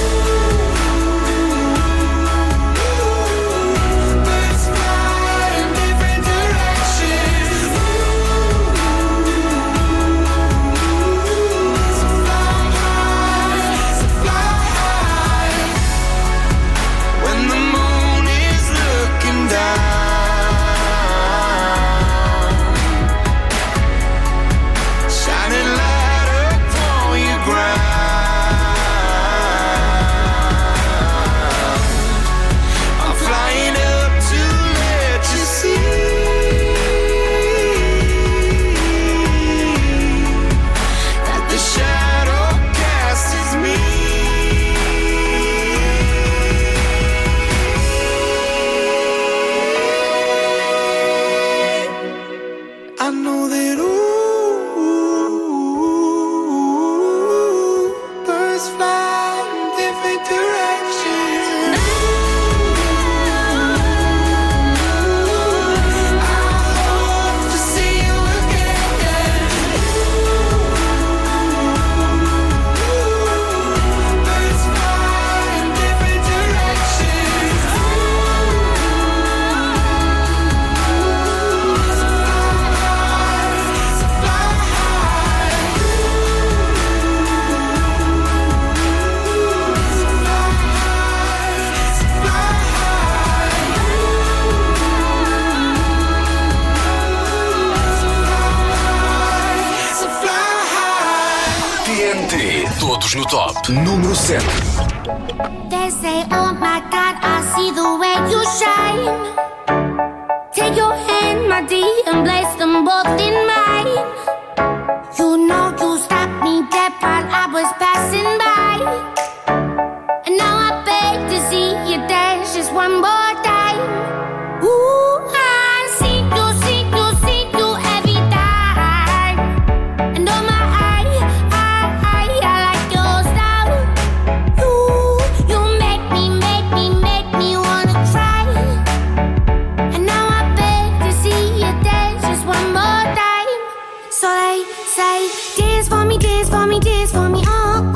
Birds fly in different directions. So fly high, so fly high. When the moon is looking down, shining light upon your ground. I'm flying up to let you see that the shadow cast is me. I know that birds fly in different directions. I hope to see you again. Birds fly in different directions. So fly high, so fly high. Todos no Top. Número 7. They say, oh my God, I see the way you shine. Take your hand, my dear, and place them both in mine. You know you stopped me dead while I was passing by. And now I beg to see you dance just one more time. Ooh, I see you every time. And oh my, I like your style. You make me wanna cry. And now I beg to see you dance just one more time. So they say, dance for me, dance for me, dance for me, oh.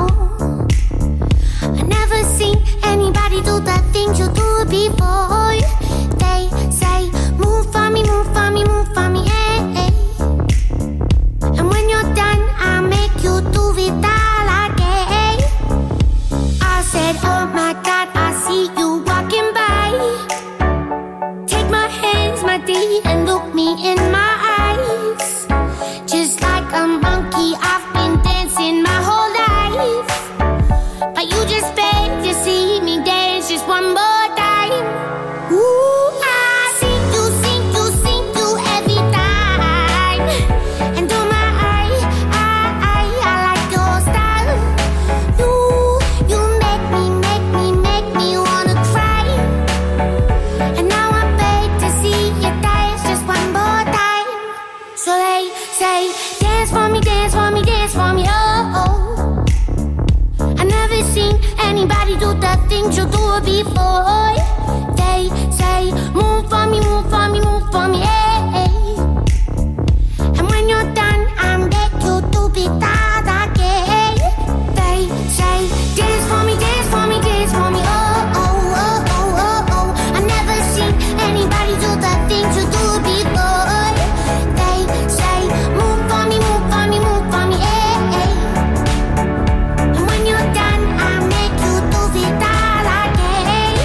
I never seen anybody do the things you do before. They say, move for me, move for me, move for me, hey, hey. And when you're done, I'll make you do it all again. I said, oh my God, I see you walking by. Take my hands, my dear, and look me in my eyes. Just like a monkey, I've been dancing my whole life. But you just beg to see me dance just one more time. Ooh, I see you every time. And oh my, I like your style. You make me wanna cry. And now I beg to see you dance just one more time. So they say, dance for me, dance for me, dance for me, oh, oh. I never seen anybody do the things you do before. They say, move for me, move for me, move for me, hey, hey. And when you're done, I'll make you do it all again. They say, dance for me, dance for me, dance for me, oh, oh, oh, oh, oh, oh. I never seen anybody do the things you do before. They say, move for me, move for me, move for me, hey, hey. And when you're done, I'll make you do it all again.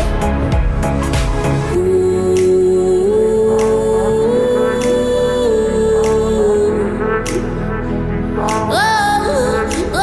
Oh, oh,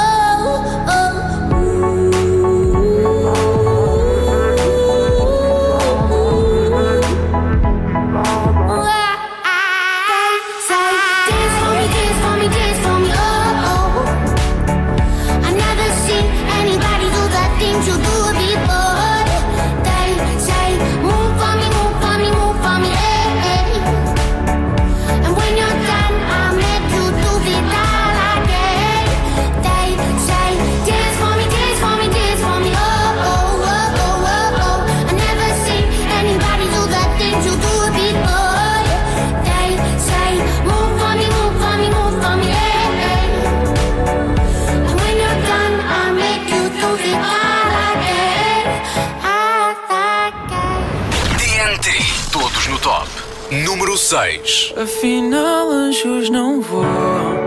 say, dance for me, dance for me, dance for me, oh, oh. I never seen anybody do the things you do before. They say, move for me, move for me, move for me, hey, hey. And when you're done, I'll make you do it all again. They say, dance for me, dance for me, dance for me, oh, oh, oh, oh, oh, oh. I never seen anybody do the things you do before. They say, move for me, move for me, move for me, hey, hey. And when you're done, I'll make you do it all again. TNT. Todos no Top. Número 6. Afinal, anjos não voam.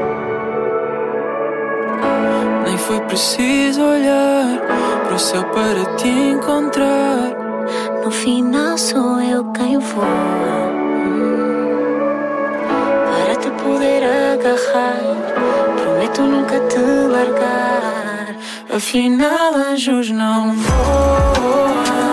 Nem foi preciso olhar para o céu para te encontrar. No final sou eu quem vou, para te poder agarrar. Prometo nunca te largar. Afinal, anjos não voam.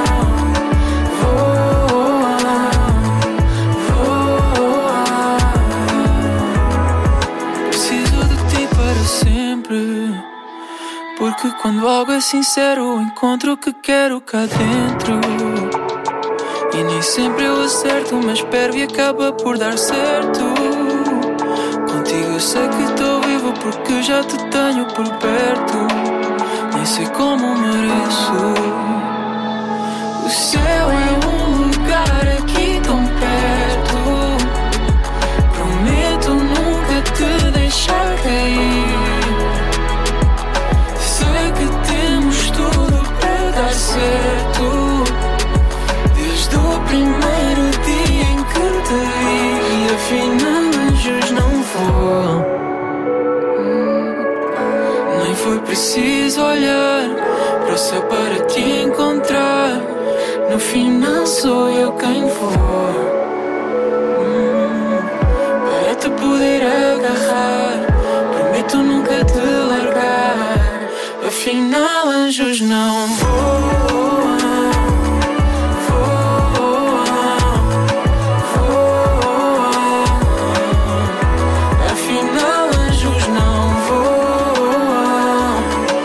Preciso de ti para sempre. Porque quando algo é sincero, encontro o que quero cá dentro. E nem sempre eu acerto, mas espero e acaba por dar certo. Contigo eu sei que estou vivo porque já te tenho por perto. Nem sei como mereço. O céu é um lugar aqui tão perto. Prometo nunca te deixar cair. Sei que temos tudo para dar certo. Desde o primeiro dia em que te vi. Afinal, anjos não voam. Nem foi preciso olhar para o céu para te encontrar. No final sou eu quem vou, para te poder agarrar. Prometo nunca te largar. Afinal anjos não voam. Afinal anjos não voam.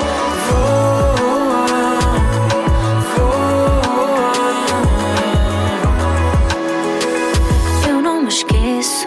Eu não me esqueço.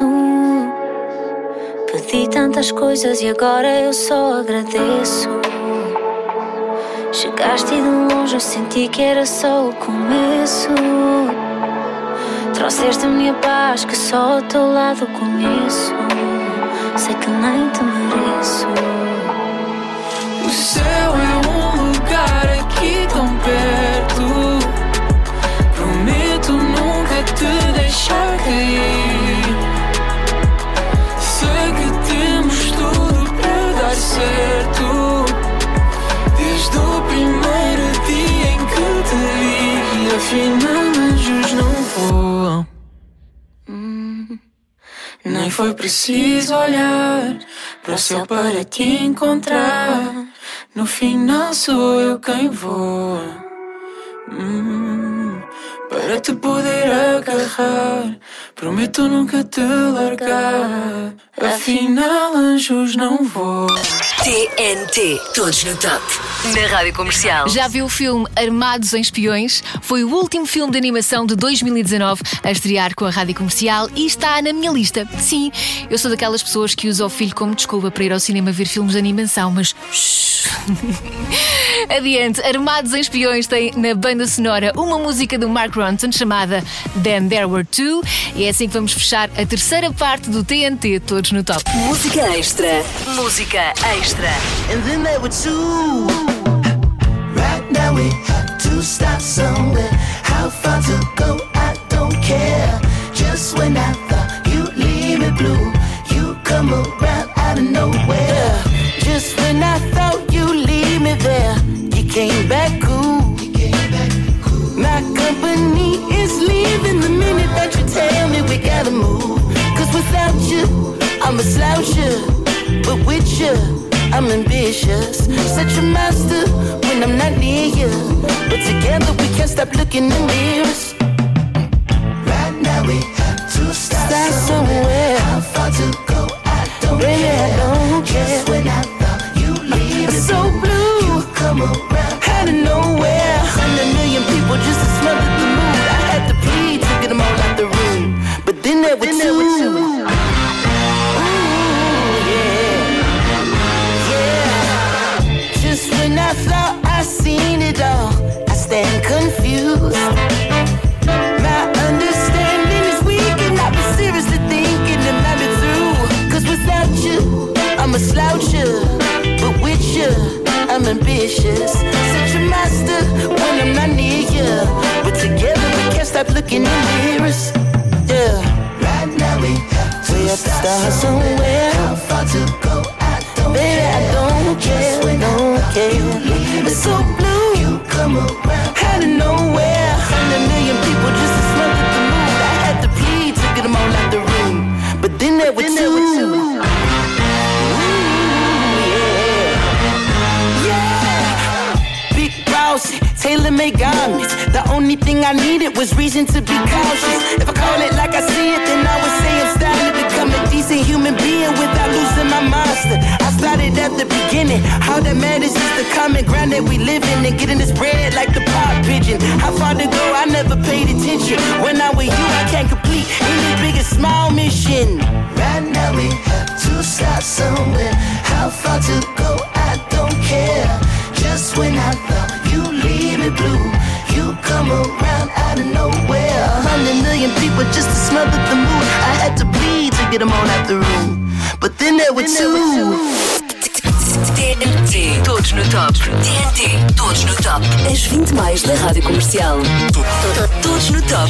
Pedi tantas coisas e agora eu só agradeço. Chegaste de longe, eu senti que era só o começo. Trouxeste-me a paz que só ao teu lado conheço. Sei que nem te mereço. O céu é um lugar aqui tão perto. Prometo nunca te deixar cair. Sei que temos tudo para dar certo. Desde o primeiro dia em que te vi. Afinal anjos não voam. Nem foi preciso olhar para o céu para te encontrar. No final sou eu quem voa. Para te poder agarrar, prometo nunca te largar. Afinal anjos não voam. TNT, todos no top. Na Rádio Comercial. Já viu o filme Armados em Espiões? Foi o último filme de animação de 2019 a estrear com a Rádio Comercial e está na minha lista. Sim, eu sou daquelas pessoas que usam o filho como desculpa para ir ao cinema ver filmes de animação, mas... Adiante, Armados em Espiões tem na banda sonora uma música do Mark Ronson chamada Then There Were Two, e é assim que vamos fechar a terceira parte do TNT Todos no Top. Música extra. Música extra. And then there were two. Right now we have to stop somewhere. How far to go, I don't care. Just when I thought you'd leave me blue, you come around out of nowhere. Just when I thought you'd leave me there, you came back cool. My company is leaving the minute that you tell me we gotta move. Cause without you, I'm a sloucher, but with you, I'm ambitious. Such a monster when I'm not near you, but together we can't stop looking in mirrors. Right now we have to start somewhere. How far to go, I don't care. Baby, I don't care. Just when I thought you leave me so blue, you come around out of nowhere. 100 million people just to smother the mood. I had to plead to get them all out the room, but then there were two. When I thought I seen it all, I stand confused. My understanding is weak and I've been seriously thinking to let me through. Cause without you, I'm a sloucher, but with you, I'm ambitious. Such a master when I'm not near you, but together we can't stop looking in mirrors. Yeah. Right now we have to start somewhere. How far to go? Baby, I don't care, don't care. It's so blue, you come around out of nowhere. 100 million people just to smother the mood. I had to plead to get them all out the room, but then there were two. Big bossy, tailor-made garments. The only thing I needed was reason to be cautious. If I call it like I see it, then I would say I'm starting to become a decent human being without losing my monster. I started at the beginning. All that matters is the common ground that we live in, and getting this bread like the pop pigeon. How far to go, I never paid attention. When I'm with you, I can't complete any big or small mission. Right now we have to start somewhere. How far to go, I don't care. Just when I thought you leave me blue, you come around out of nowhere. 100 million people just to smother the mood. I had to plead to get them all out the room, but then there were two. TNT, todos no top. TNT, todos no top. As 20 mais da Rádio Comercial. Todos no top.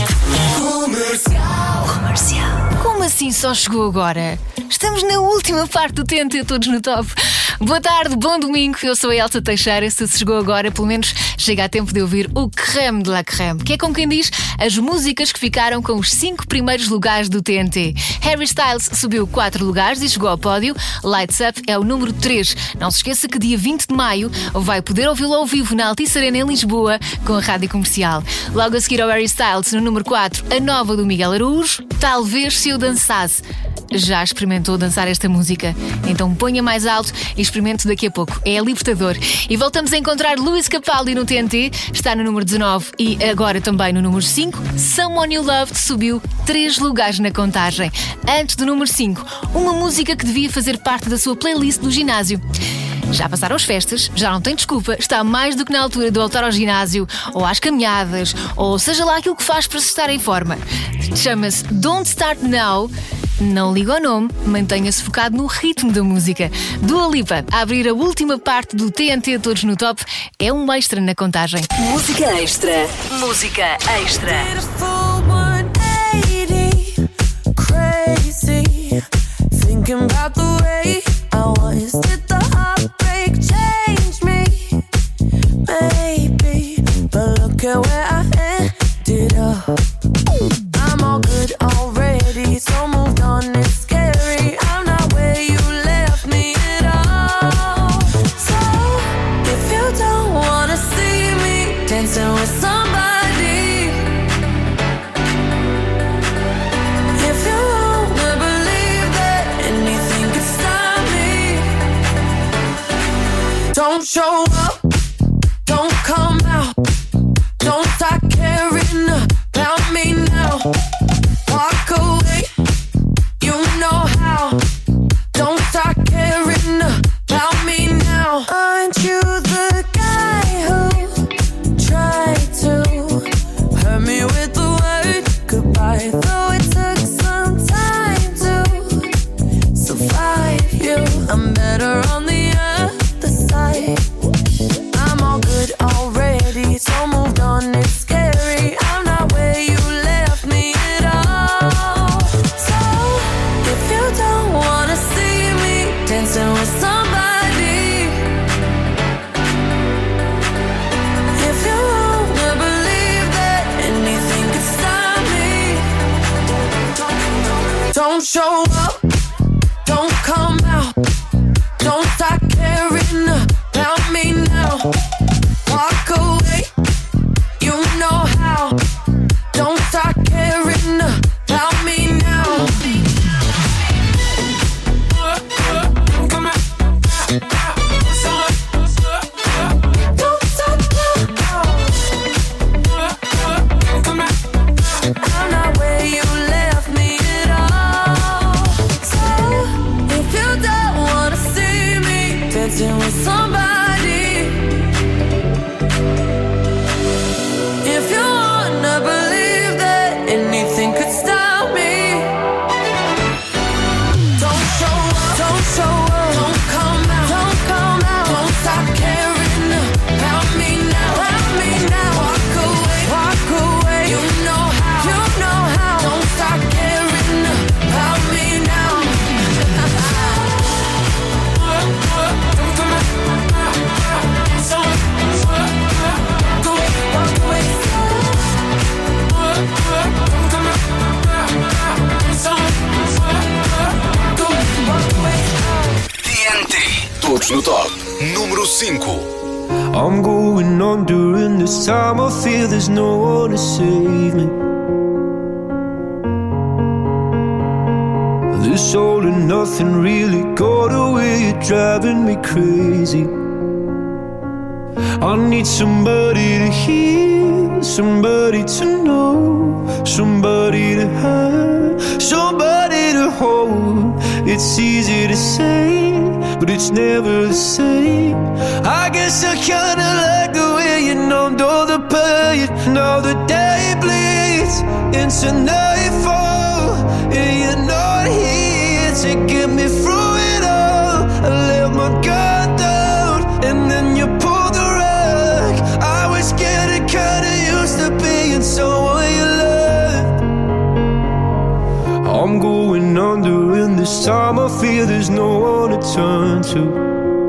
Comercial. Como assim só chegou agora? Estamos na última parte do TNT Todos no Top. Boa tarde, bom domingo. Eu sou a Elsa Teixeira. Se chegou agora, pelo menos chega a tempo de ouvir o creme de la creme, que é como quem diz as músicas que ficaram com os 5 primeiros lugares do TNT. Harry Styles subiu 4 lugares e chegou ao pódio. Lights Up é o número 3. Não se esqueça que dia 20 de maio vai poder ouvi-lo ao vivo na Altice Arena em Lisboa com a Rádio Comercial. Logo a seguir ao Harry Styles, no número 4, a nova do Miguel Araújo, Talvez Se Eu Dançasse. Já experimentou dançar esta música? Então ponha mais alto e experimente daqui a pouco. É libertador. E voltamos a encontrar Luís Capaldi no TNT. Está no número 19 e agora também no número 5. Someone You Loved subiu 3 lugares na contagem. Antes do número 5, uma música que devia fazer parte da sua playlist do ginásio. Já passaram as festas, já não tem desculpa, está mais do que na altura de voltar ao ginásio, ou às caminhadas, ou seja lá aquilo que faz para se estar em forma. Chama-se Don't Start Now. Não liga ao nome, mantenha-se focado no ritmo da música. Dua Lipa, a abrir a última parte do TNT Todos no Top, é um extra na contagem. Música extra. Música extra. Thinking about the way I was. Did the heartbreak change me? Maybe, but look at where I ended up. I'm all good already, so moved on, it's scary. I'm not where you left me at all. So, if you don't wanna see me dancing with somebody, if you wanna believe that anything could stop me, don't show up, don't come out, don't start caring about me now. Walk away, you know how. Don't start caring about me now. Aren't you the guy who tried to hurt me with the word goodbye? Though it took some time to survive you, I'm better on the other side. I'm all good already, so moved on, it's scary. I'm not where you left me at all. So, if you don't wanna see me dancing with somebody, if you wanna believe that anything could stop me, don't show up, don't come out, don't start caring about me now. Walk away, you know how. Don't start caring about me now. Don't stop now. I'm not where you left me at all. So, if you don't wanna see me dancing with somebody, if you wanna believe that anything could stop me, don't show up, don't show up, don't come out, don't come out, don't stop caring about me now, walk away, you know how, don't stop caring about me now. TNT Todos no Top, número 5. I'm going on during this time. I feel there's no one to save me. This all and nothing really got away. You're driving me crazy. I need somebody to hear, somebody to know, somebody to have, somebody to hold. It's easy to say, but it's never the same. I guess I kinda like the way you numbed all the pain. Now the day bleeds into nightfall, and you're not here to get me through it all. I let my guard down, and then you pulled the rug. I was getting kinda used to being someone you loved. I'm going under, and this time I feel there's no one to turn to.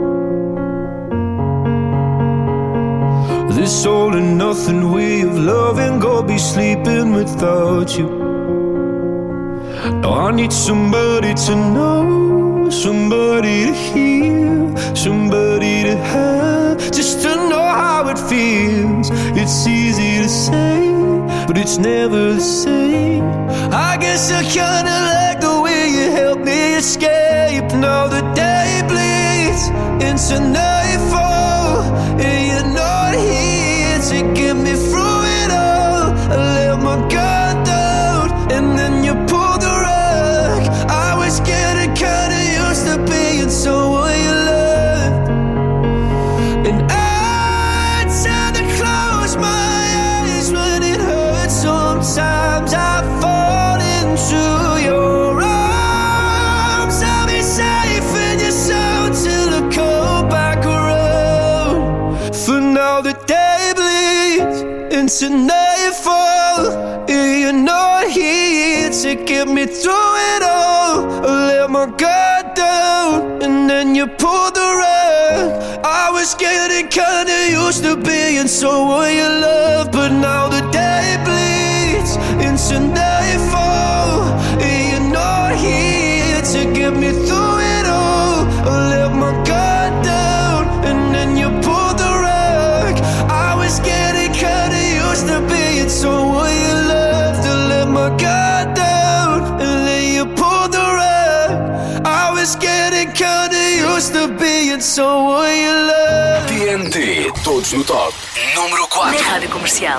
This all and nothing way of loving, go be sleeping without you. Now I need somebody to know, know, somebody to hear, somebody to have, just to know how it feels. It's easy to say, but it's never the same. I guess I kinda like the way you help me escape. Now the day bleeds into nightfall, and you're not here to get me through it all. I let my guard down, and then you pulled the rug. I was getting kinda used to being someone you loved, and I tend to close my eyes when it hurts. Sometimes I fall into your arms. I'll be safe in your soul till I come back around. For now the day bleeds into nightfall, and you're not here to get me through it all. I let my guard down, and then you pulled the rug. I was getting kinda used to being someone you love, but now the day bleeds into nightfall, and you're not here to get me through it all. I let my guard down, and then you pulled the rug. I was getting kinda used to being someone you loved. I let my guard down, and then you pulled the rug. I was getting kinda used to being someone you loved. TNT, todos no top. Número 4. Na Rádio Comercial.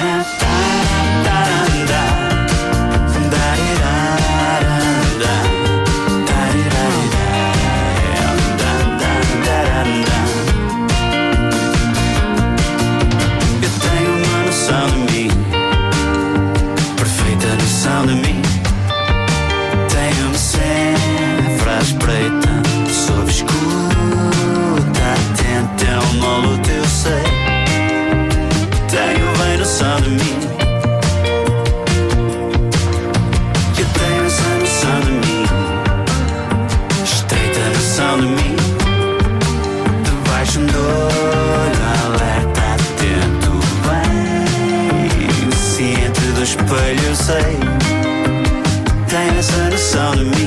Eu tenho uma noção de mim, perfeita noção de mim. Tenho-me sempre à espreita, sob escuta, atento, é uma luta, eu sei. Tenho bem noção de mim. Eu tenho essa noção de mim, estreita noção de mim. Debaixo do olho, alerta, atento, bem ciente do espelho, eu sei. Tenho essa noção de mim.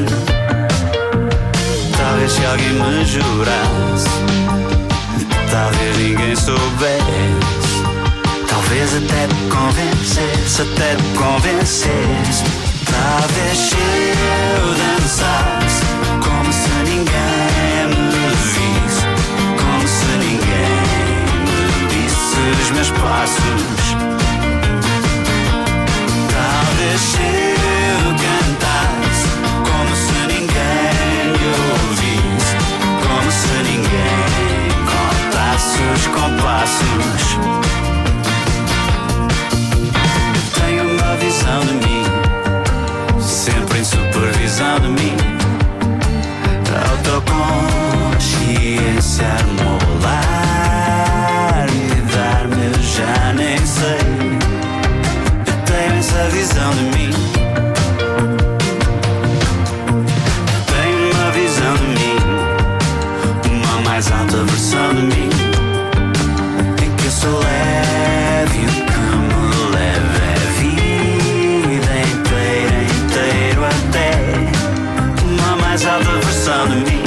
Talvez se alguém me jurasse, talvez ninguém soubesse. Talvez até te convencesse, até te convencesse. Talvez se eu dançasse como se ninguém me visse, como se ninguém me visse os meus passos. Talvez se eu cantasse como se ninguém me ouvisse, como se ninguém contasse os compassos. Tenho uma visão de mim, sempre em supervisão de mim. Autoconsciência a molar e dar-me, eu já nem sei. Eu tenho essa visão de mim. Tenho uma visão de mim, uma mais alta versão de mim, em que eu sou leve e o que me leva é a vida inteira, inteiro até. Uma mais alta versão de mim.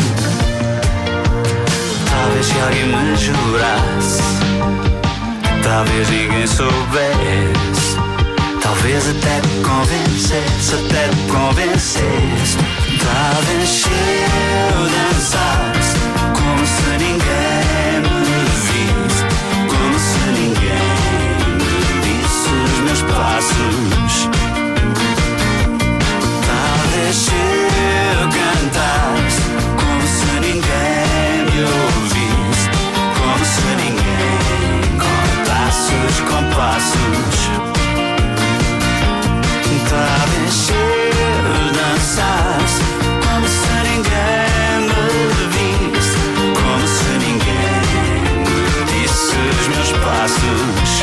Talvez se alguém me jurasse, talvez ninguém soubesse. Talvez até te convencesse, até te convencesse. Talvez se eu dançasse como se ninguém me visse, como se ninguém me visse os meus passos. Talvez se eu cantasse como se ninguém me ouvisse, como se ninguém contasse os compassos. Talvez se eu dançasse como se ninguém me visse, como se ninguém me disse os meus passos.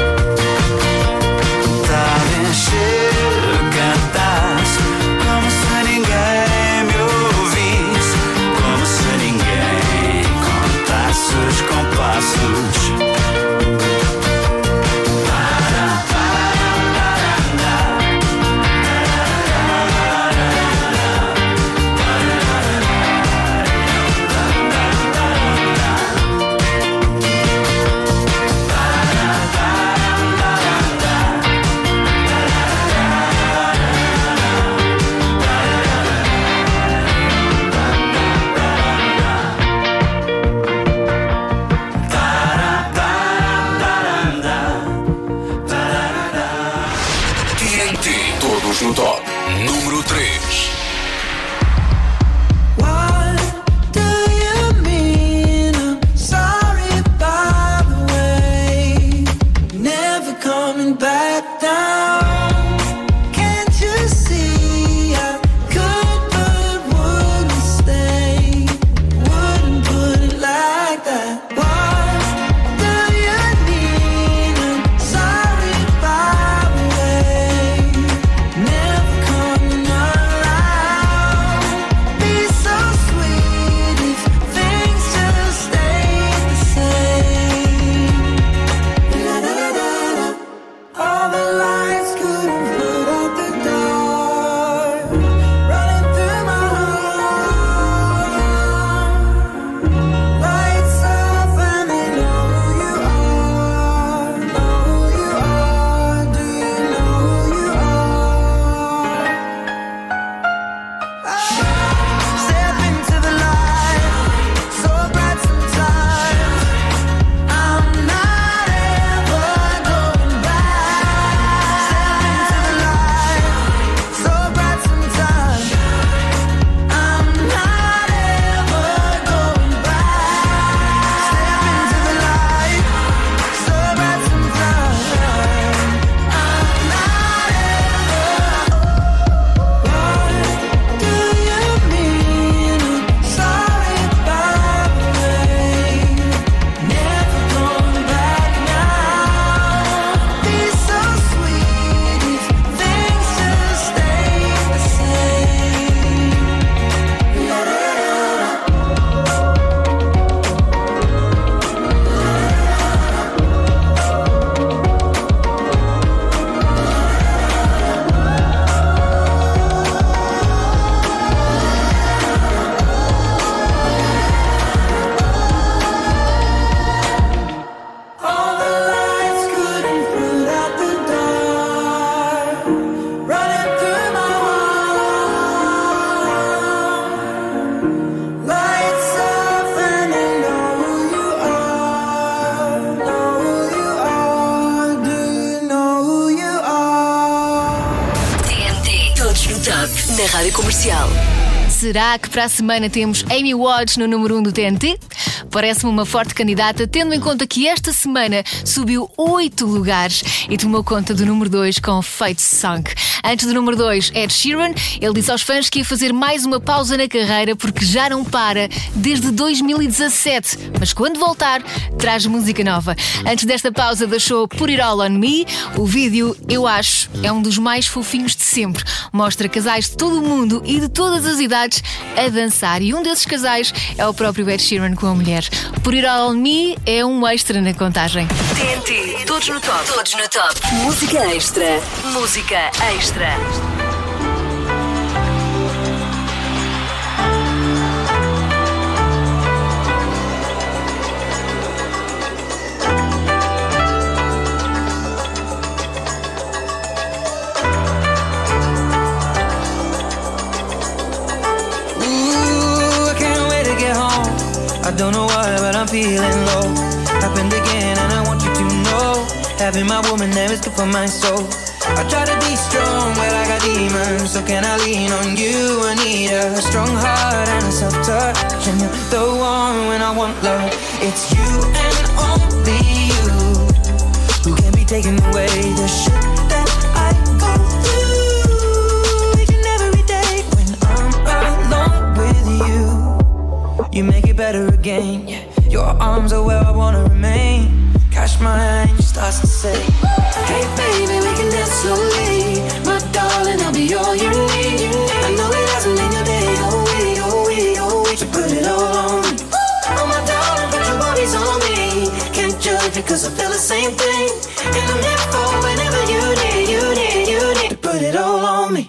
Talvez se eu cantasse como se ninguém me ouvisse, como se ninguém contasse os compassos. Todos no Top. Número 3. Back down, can't you see I could but wouldn't stay, wouldn't put it like that. What do you mean? I'm sorry by the way, never coming around. Be so sweet if things just stay the same. La, la, la, la, la. All the lights couldn't put out the dark, running through my heart. Lights off and they know who you are, know who you are. Do you know who you are? Step into the light, so bright sometimes. I'm not ever going back. So bright sometimes, I'm not ever going back. Step into the light, so bright sometimes, I'm not ever. What do you mean? I'm sorry about the way, never going back now. Be so sweet if things just stay the same. La, la, la, la. All the lights couldn't put out the dark, running through my heart. Lights off and they know who you are, know who you are. Do you know who you are? TNT. Todos no Top. Na Rádio Comercial. Será que para a semana temos Amy Watts no número 1 do TNT? Parece-me uma forte candidata, tendo em conta que esta semana subiu 8 lugares e tomou conta do número 2 com Fate Song. Antes do número 2, Ed Sheeran, ele disse aos fãs que ia fazer mais uma pausa na carreira porque já não para desde 2017. Mas quando voltar, traz música nova. Antes desta pausa deixou Put It All On Me. O vídeo, eu acho, é um dos mais fofinhos de sempre. Mostra casais de todo o mundo e de todas as idades a dançar. E um desses casais é o próprio Ed Sheeran com a mulher. Put It All On Me é um extra na contagem. TNT. Todos no Top. Todos no Top. Música extra. Música extra. Ooh, I can't wait to get home. I don't know why, but I'm feeling low. Happened again, and I want you to know, having my woman there is good for my soul. I try to be strong, but I got demons. So can I lean on you? I need a strong heart and a soft touch, and you're the one when I want love. It's you and only you who can be taking away the shit that I go through each and every day. When I'm alone with you, you make it better again. Yeah. Your arms are where I wanna remain. Catch my hand, you start to say, hey baby, we can dance slowly. My darling, I'll be all you need. I know it hasn't been your day, oh we, so put it all on me. Oh my darling, put your bodies on me. Can't judge because I feel the same thing. And I'm here for whenever you need to put it all on me.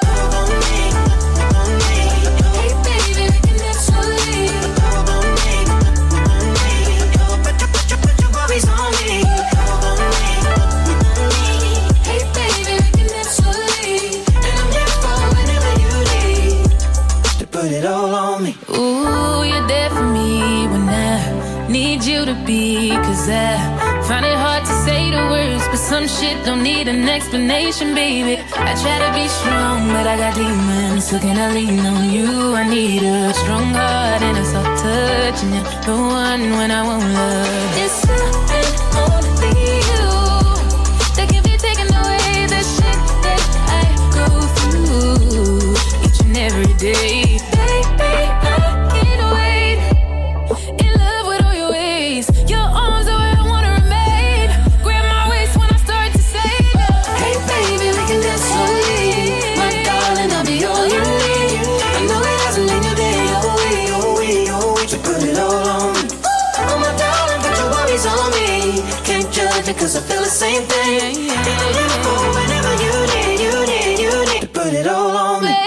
Put it all on me. Ooh, you're there for me when I need you to be. 'Cause I find it hard to say the words, but some shit don't need an explanation, baby. I try to be strong, but I got demons. So can I lean on you? I need a strong heart and a soft touch, and you're the one when I won't love. It's you and only you that can be taking away the shit that I go through each and every day. Baby, I can't wait. In love with all your ways. Your arms are where I wanna remain. Grab my waist when I start to say no. Hey baby, we can dance slowly. My darling, I'll be all you need. I know it hasn't been your day. Oh, wait, to put it all on me. Oh my darling, put your worries on me. Can't judge it 'cause I feel the same thing. And I'm here for whenever you need to put it all on me.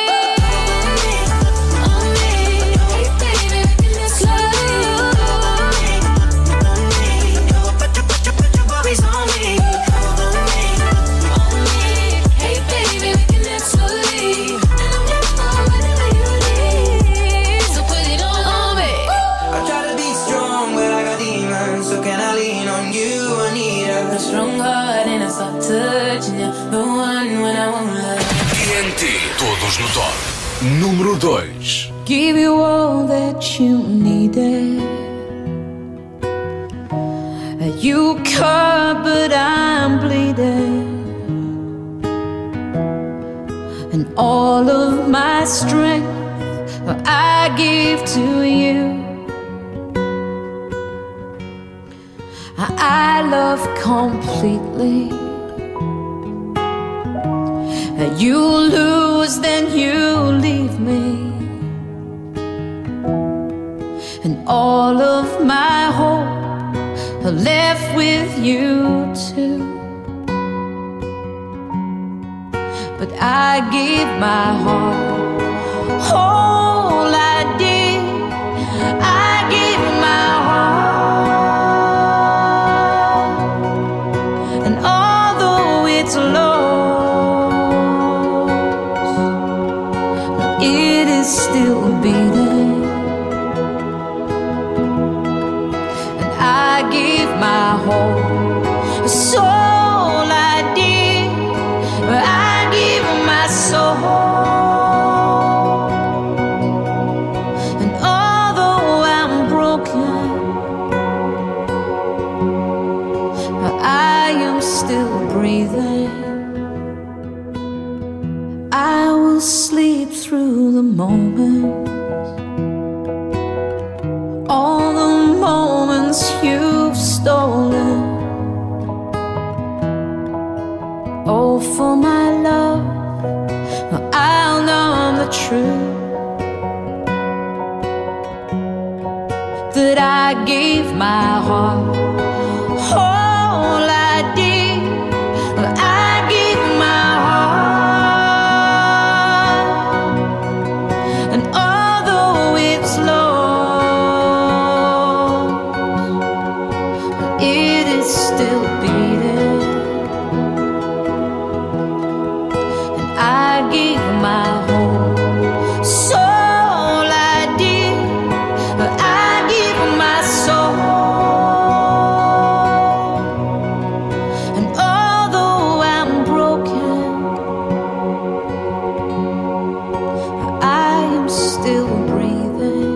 TNT, todos no top. Número 2. Give you all that you needed. You cut, but I'm bleeding. And all of my strength I give to you. I love completely. You lose, then you leave me. And all of my hope are left with you too. But I give my heart, all I did, I give my heart. And although it's lost, it is still beating. And I give my whole soul, I did, but I give my soul. And although I'm broken, I am still breathing. I will sleep through the moments, all the moments you've stolen. Oh, for my love, I'll know the truth, that I gave my heart, all I did, I gave my heart. And although it's lost, it is still beating. And I gave my whole soul, I did, but I give my soul. And although I'm broken, I am still breathing.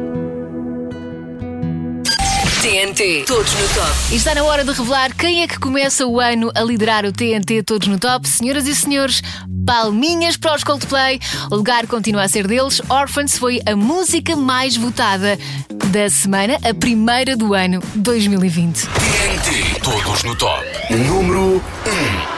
TNT, todos no top. E está na hora de revelar quem é que começa o ano a liderar o TNT Todos no Top. Senhoras e senhores, palminhas para os Coldplay. O lugar continua a ser deles. Orphans foi a música mais votada da semana, a primeira do ano 2020. TNT, todos no top. Número 1.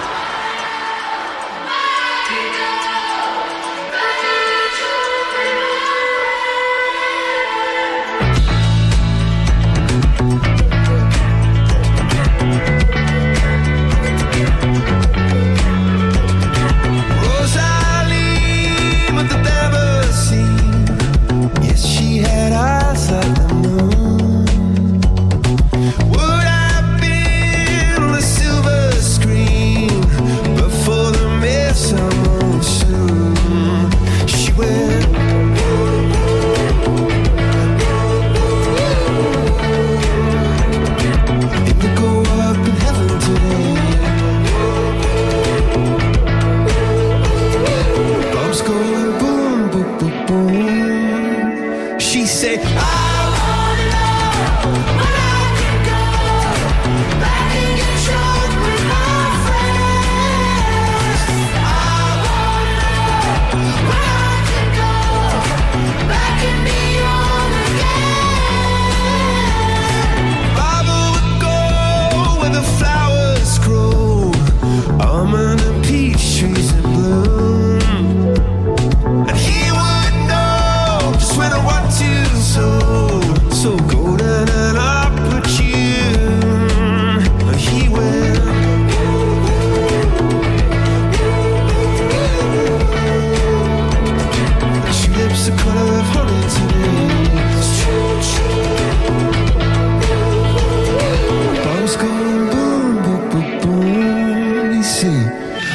Would I build a silver screen sim.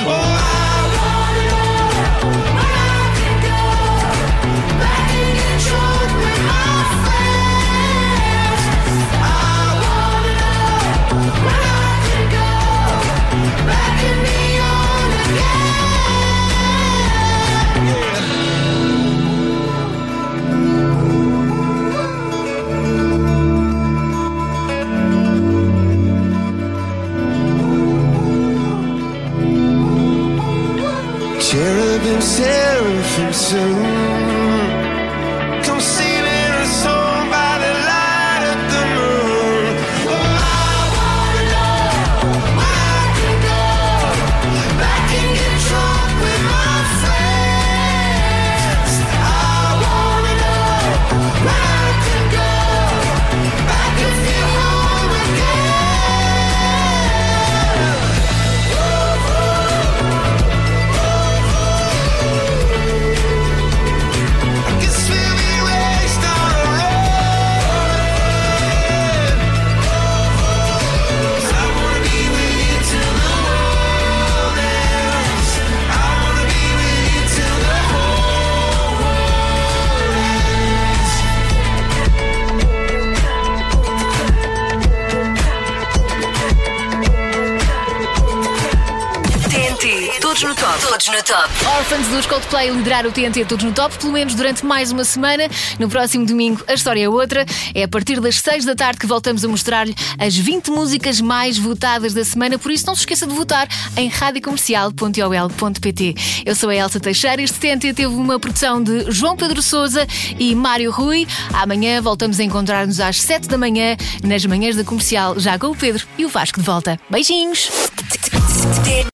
Cherubim, seraphim soon come sailing us home by the light of the moon. Oh, I wanna know where I can go back and get drunk with my friends. I wanna know where I can go back and feel home again. Todos no top. Todos no top. Orphans dos Coldplay liderar o TNT Todos no Top, pelo menos durante mais uma semana. No próximo domingo a história é outra. É a partir das 6 da tarde que voltamos a mostrar-lhe as 20 músicas mais votadas da semana. Por isso não se esqueça de votar em radiocomercial.ol.pt. Eu sou a Elsa Teixeira. Este TNT teve uma produção de João Pedro Sousa e Mário Rui. Amanhã voltamos a encontrar-nos às 7 da manhã nas manhãs da Comercial, já com o Pedro e o Vasco de volta. Beijinhos!